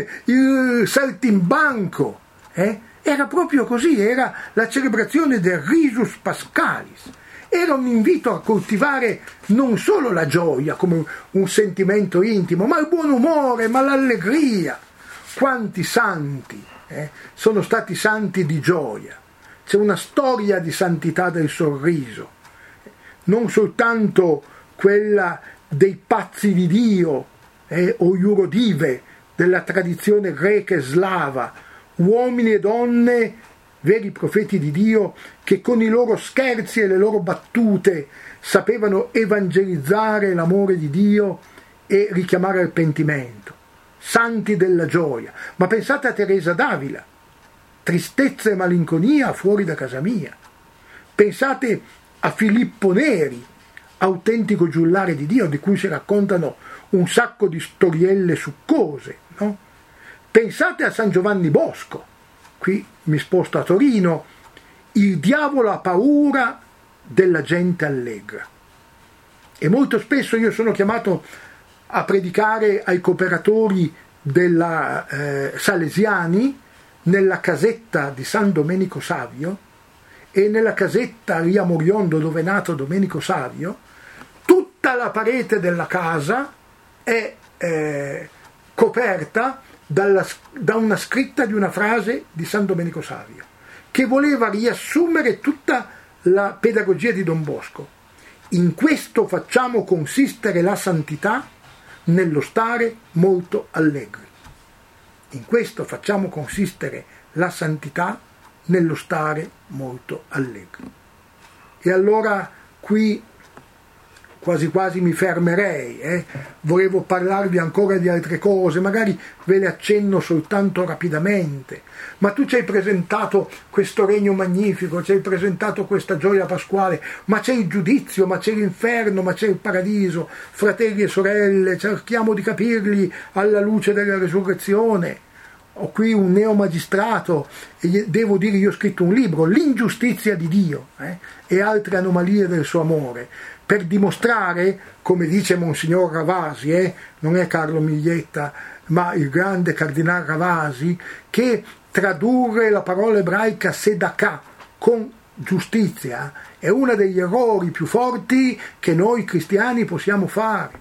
il saltimbanco, eh? Era proprio così, era la celebrazione del risus pascalis, era un invito a coltivare non solo la gioia come un sentimento intimo, ma il buon umore, ma l'allegria. Quanti santi eh, sono stati santi di gioia, c'è una storia di santità del sorriso, non soltanto quella dei pazzi di Dio eh, o gli urodive della tradizione greca e slava, uomini e donne, veri profeti di Dio, che con i loro scherzi e le loro battute sapevano evangelizzare l'amore di Dio e richiamare al pentimento, santi della gioia. Ma pensate a Teresa d'Avila, tristezza e malinconia fuori da casa mia. Pensate a Filippo Neri, autentico giullare di Dio, di cui si raccontano un sacco di storielle succose, no? Pensate a San Giovanni Bosco, qui mi sposto a Torino, il diavolo ha paura della gente allegra. E molto spesso io sono chiamato a predicare ai cooperatori della eh, Salesiani nella casetta di San Domenico Savio, e nella casetta a Via Moriondo dove è nato Domenico Savio, tutta la parete della casa è eh, coperta dalla, da una scritta di una frase di San Domenico Savio, che voleva riassumere tutta la pedagogia di Don Bosco. In questo facciamo consistere la santità, nello stare molto allegri. In questo facciamo consistere la santità, nello stare molto allegri. E allora qui quasi quasi mi fermerei, eh? Volevo parlarvi ancora di altre cose, magari ve le accenno soltanto rapidamente, ma tu ci hai presentato questo regno magnifico, ci hai presentato questa gioia pasquale, ma c'è il giudizio, ma c'è l'inferno, ma c'è il paradiso, fratelli e sorelle, cerchiamo di capirli alla luce della resurrezione. Ho qui un neomagistrato e devo dire, io ho scritto un libro, L'ingiustizia di Dio eh? e altre anomalie del suo amore, per dimostrare, come dice Monsignor Ravasi, eh, non è Carlo Miglietta, ma il grande Cardinale Ravasi, che tradurre la parola ebraica sedakah con giustizia è uno degli errori più forti che noi cristiani possiamo fare.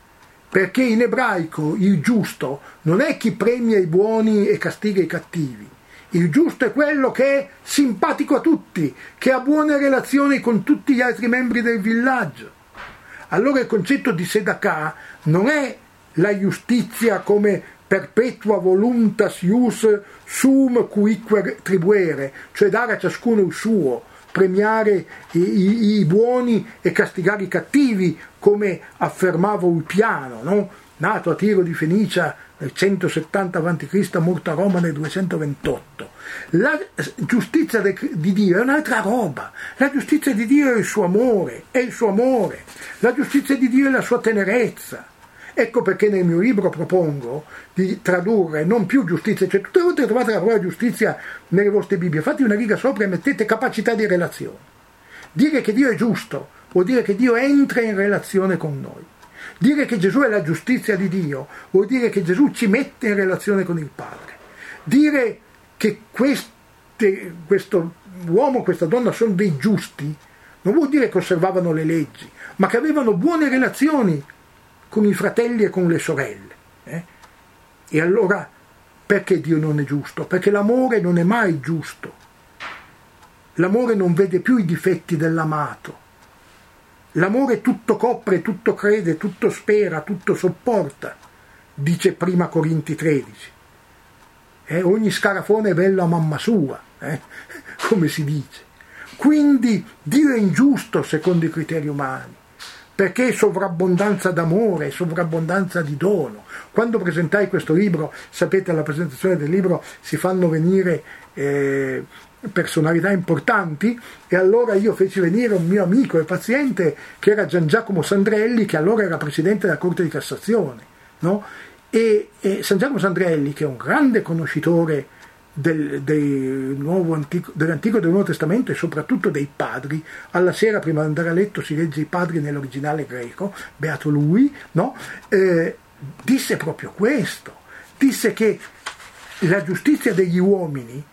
Perché in ebraico il giusto non è chi premia i buoni e castiga i cattivi. Il giusto è quello che è simpatico a tutti, che ha buone relazioni con tutti gli altri membri del villaggio. Allora il concetto di sedakah non è la giustizia come perpetua voluntas ius sum cuique tribuere, cioè dare a ciascuno il suo, premiare i, i, i buoni e castigare i cattivi, come affermava Ulpiano, no? Nato a Tiro di Fenicia nel centosettanta avanti Cristo, morto a Roma nel duecentoventotto. La giustizia di Dio è un'altra roba. La giustizia di Dio è il suo amore, è il suo amore. La giustizia di Dio è la sua tenerezza. Ecco perché nel mio libro propongo di tradurre non più giustizia, cioè tutte le volte che trovate la parola giustizia nelle vostre Bibbie, fate una riga sopra e mettete capacità di relazione. Dire che Dio è giusto vuol dire che Dio entra in relazione con noi. Dire che Gesù è la giustizia di Dio vuol dire che Gesù ci mette in relazione con il Padre. Dire che queste, questo uomo, questa donna sono dei giusti non vuol dire che osservavano le leggi, ma che avevano buone relazioni con i fratelli e con le sorelle. Eh? E allora perché Dio non è giusto? Perché l'amore non è mai giusto. L'amore non vede più i difetti dell'amato. L'amore tutto copre, tutto crede, tutto spera, tutto sopporta, dice prima Corinti tredici. Eh, ogni scarafone è bello a mamma sua, eh? come si dice. Quindi Dio è ingiusto secondo i criteri umani, perché è sovrabbondanza d'amore, è sovrabbondanza di dono. Quando presentai questo libro, sapete, alla presentazione del libro si fanno venire eh, personalità importanti, e allora io feci venire un mio amico e paziente che era Gian Giacomo Sandrelli, che allora era presidente della Corte di Cassazione, no? e, e San Giacomo Sandrelli, che è un grande conoscitore del, del nuovo antico, dell'Antico e del Nuovo Testamento, e soprattutto dei padri. Alla sera prima di andare a letto si legge i padri nell'originale greco, beato lui, no? eh, disse proprio questo, disse che la giustizia degli uomini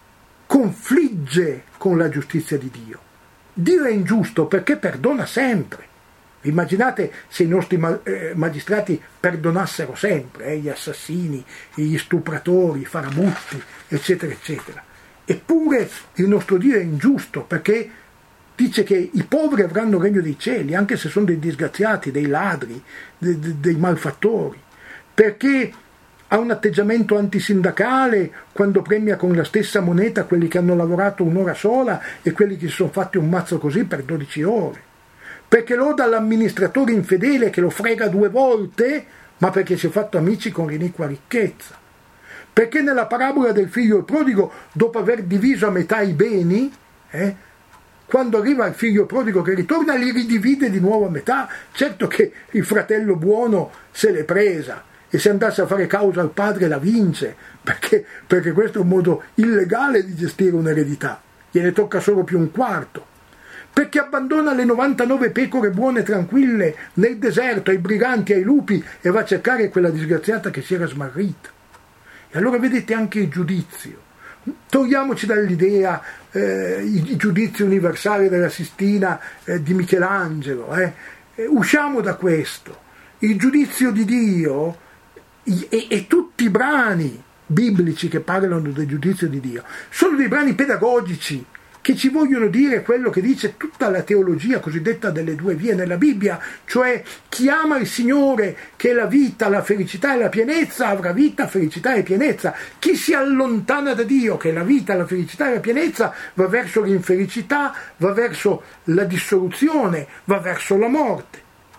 confligge con la giustizia di Dio. Dio è ingiusto perché perdona sempre. Immaginate se i nostri magistrati perdonassero sempre, eh, gli assassini, gli stupratori, i farabutti, eccetera, eccetera. Eppure il nostro Dio è ingiusto perché dice che i poveri avranno il regno dei cieli, anche se sono dei disgraziati, dei ladri, dei, dei malfattori, perché ha un atteggiamento antisindacale quando premia con la stessa moneta quelli che hanno lavorato un'ora sola e quelli che si sono fatti un mazzo così per dodici ore. Perché loda l'amministratore infedele che lo frega due volte, ma perché si è fatto amici con l'iniqua ricchezza. Perché nella parabola del figlio prodigo, dopo aver diviso a metà i beni, eh, quando arriva il figlio prodigo che ritorna, li ridivide di nuovo a metà. Certo che il fratello buono se l'è presa, e se andasse a fare causa al padre la vince, perché, perché questo è un modo illegale di gestire un'eredità, gliene tocca solo più un quarto. Perché abbandona le novantanove pecore buone e tranquille nel deserto ai briganti, ai lupi, e va a cercare quella disgraziata che si era smarrita. E allora vedete anche il giudizio. Togliamoci dall'idea eh, il giudizio universale della Sistina eh, di Michelangelo, eh. Eh, usciamo da questo. Il giudizio di Dio e, e tutti i brani biblici che parlano del giudizio di Dio sono dei brani pedagogici che ci vogliono dire quello che dice tutta la teologia cosiddetta delle due vie nella Bibbia, cioè chi ama il Signore, che è la vita, la felicità e la pienezza, avrà vita, felicità e pienezza. Chi si allontana da Dio, che è la vita, la felicità e la pienezza, va verso l'infelicità, va verso la dissoluzione, va verso la morte.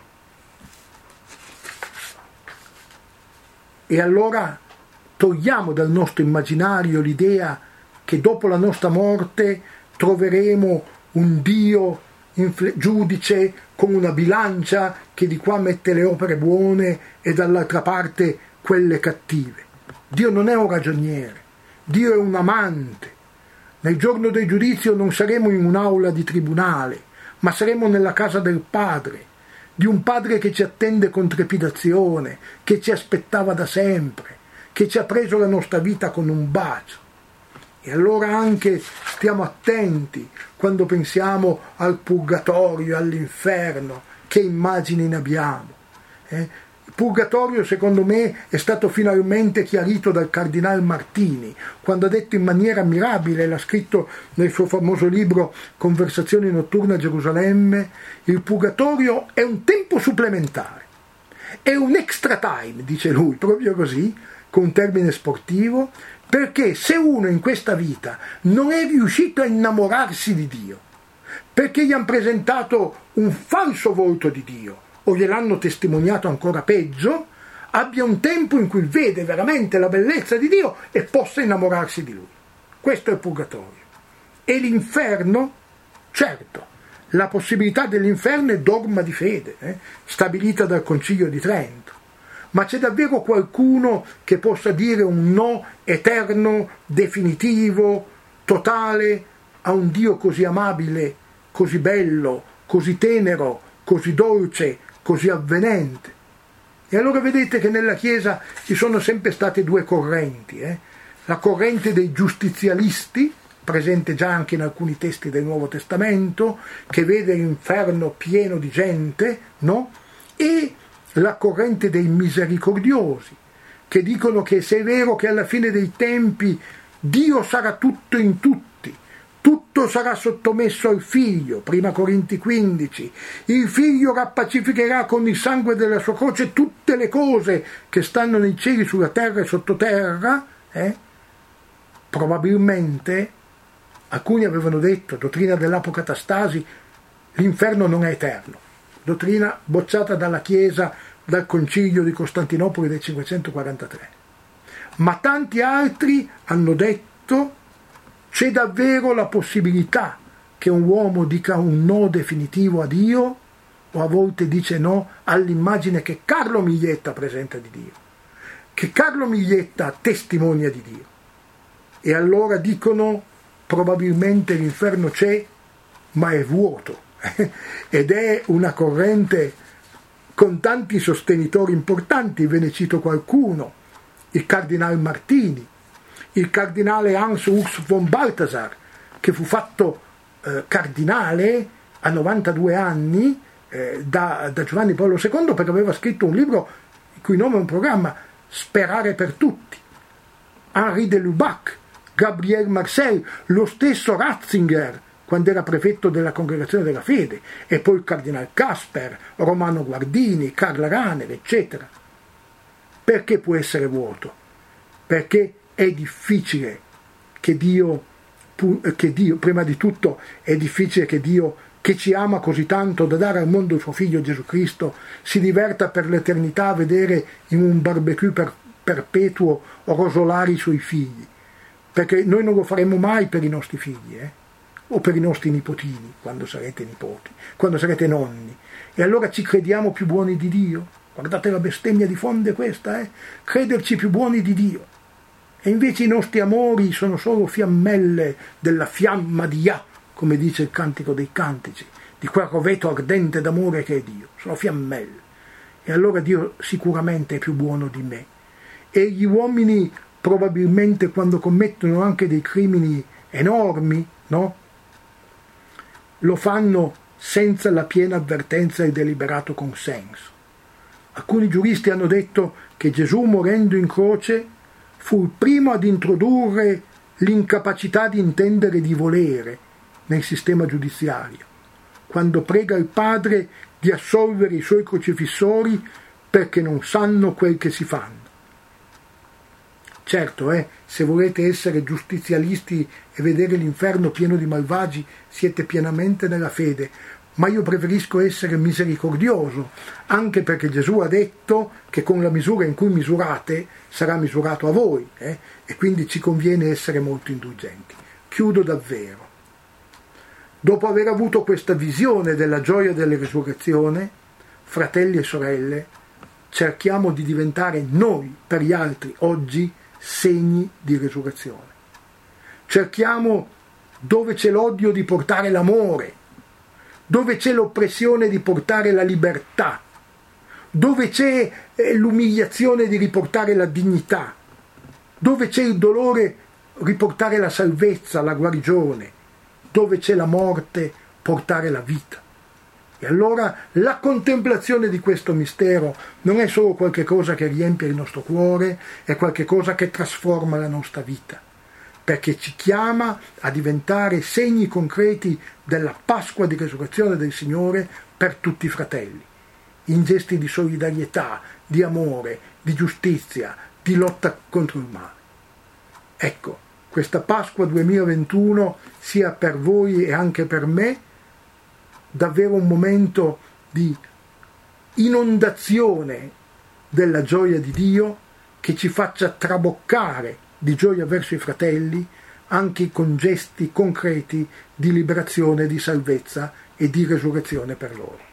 E allora togliamo dal nostro immaginario l'idea che dopo la nostra morte troveremo un Dio infle- giudice con una bilancia che di qua mette le opere buone e dall'altra parte quelle cattive. Dio non è un ragioniere, Dio è un amante. Nel giorno del giudizio non saremo in un'aula di tribunale, ma saremo nella casa del Padre, di un Padre che ci attende con trepidazione, che ci aspettava da sempre, che ci ha preso la nostra vita con un bacio. E allora anche stiamo attenti quando pensiamo al purgatorio, all'inferno, che immagini ne abbiamo. Eh? Il purgatorio, secondo me, è stato finalmente chiarito dal Cardinal Martini, quando ha detto in maniera ammirabile, l'ha scritto nel suo famoso libro Conversazioni notturne a Gerusalemme, il purgatorio è un tempo supplementare, è un extra time, dice lui, proprio così, con un termine sportivo, perché se uno in questa vita non è riuscito a innamorarsi di Dio, perché gli hanno presentato un falso volto di Dio o gliel'hanno testimoniato ancora peggio, abbia un tempo in cui vede veramente la bellezza di Dio e possa innamorarsi di Lui. Questo è il purgatorio. E l'inferno, certo, la possibilità dell'inferno è dogma di fede, eh, stabilita dal Concilio di Trento. Ma c'è davvero qualcuno che possa dire un no eterno, definitivo, totale a un Dio così amabile, così bello, così tenero, così dolce, così avvenente? E allora vedete che nella Chiesa ci sono sempre state due correnti, eh? La corrente dei giustizialisti, presente già anche in alcuni testi del Nuovo Testamento, che vede l'inferno pieno di gente, no? E la corrente dei misericordiosi, che dicono che se è vero che alla fine dei tempi Dio sarà tutto in tutti, tutto sarà sottomesso al figlio, prima Corinti quindici, il figlio rappacificherà con il sangue della sua croce tutte le cose che stanno nei cieli, sulla terra e sottoterra, eh? Probabilmente alcuni avevano detto, dottrina dell'apocatastasi, l'inferno non è eterno, dottrina bocciata dalla Chiesa, dal concilio di Costantinopoli del cinquecentoquarantatré. Ma tanti altri hanno detto c'è davvero la possibilità che un uomo dica un no definitivo a Dio, o a volte dice no all'immagine che Carlo Miglietta presenta di Dio, che Carlo Miglietta testimonia di Dio. E allora dicono probabilmente l'inferno c'è, ma è vuoto. Ed è una corrente con tanti sostenitori importanti, ve ne cito qualcuno: il cardinale Martini, il cardinale Hans Urs von Balthasar, che fu fatto eh, cardinale a novantadue anni eh, da, da Giovanni Paolo secondo, perché aveva scritto un libro il cui nome è un programma, Sperare per tutti. Henri de Lubac, Gabriel Marcel, lo stesso Ratzinger quando era prefetto della Congregazione della Fede, e poi il cardinale Casper, Romano Guardini, Karl Rahner, eccetera. Perché può essere vuoto? Perché è difficile che Dio, che Dio, prima di tutto è difficile che Dio, che ci ama così tanto da dare al mondo il suo figlio Gesù Cristo, si diverta per l'eternità a vedere in un barbecue per, perpetuo rosolare i suoi figli, perché noi non lo faremo mai per i nostri figli, eh? o per i nostri nipotini, quando sarete nipoti, quando sarete nonni. E allora ci crediamo più buoni di Dio? Guardate la bestemmia di fondo è questa, eh? crederci più buoni di Dio. E invece i nostri amori sono solo fiammelle della fiamma di Yah, come dice il Cantico dei Cantici, di quel roveto ardente d'amore che è Dio, sono fiammelle. E allora Dio sicuramente è più buono di me. E gli uomini probabilmente, quando commettono anche dei crimini enormi, no? lo fanno senza la piena avvertenza e deliberato consenso. Alcuni giuristi hanno detto che Gesù, morendo in croce, fu il primo ad introdurre l'incapacità di intendere e di volere nel sistema giudiziario, quando prega il Padre di assolvere i suoi crocifissori perché non sanno quel che si fanno. Certo, eh, se volete essere giustizialisti e vedere l'inferno pieno di malvagi, siete pienamente nella fede, ma io preferisco essere misericordioso, anche perché Gesù ha detto che con la misura in cui misurate sarà misurato a voi, eh? e quindi ci conviene essere molto indulgenti. Chiudo davvero. Dopo aver avuto questa visione della gioia della risurrezione, fratelli e sorelle, cerchiamo di diventare noi per gli altri oggi segni di risurrezione. Cerchiamo, dove c'è l'odio, di portare l'amore, dove c'è l'oppressione di portare la libertà, dove c'è l'umiliazione di riportare la dignità, dove c'è il dolore riportare la salvezza, la guarigione, dove c'è la morte portare la vita. E allora la contemplazione di questo mistero non è solo qualche cosa che riempie il nostro cuore, è qualche cosa che trasforma la nostra vita, perché ci chiama a diventare segni concreti della Pasqua di Resurrezione del Signore per tutti i fratelli, in gesti di solidarietà, di amore, di giustizia, di lotta contro il male. Ecco, questa Pasqua duemilaventuno sia per voi e anche per me davvero un momento di inondazione della gioia di Dio, che ci faccia traboccare di gioia verso i fratelli, anche con gesti concreti di liberazione, di salvezza e di resurrezione per loro.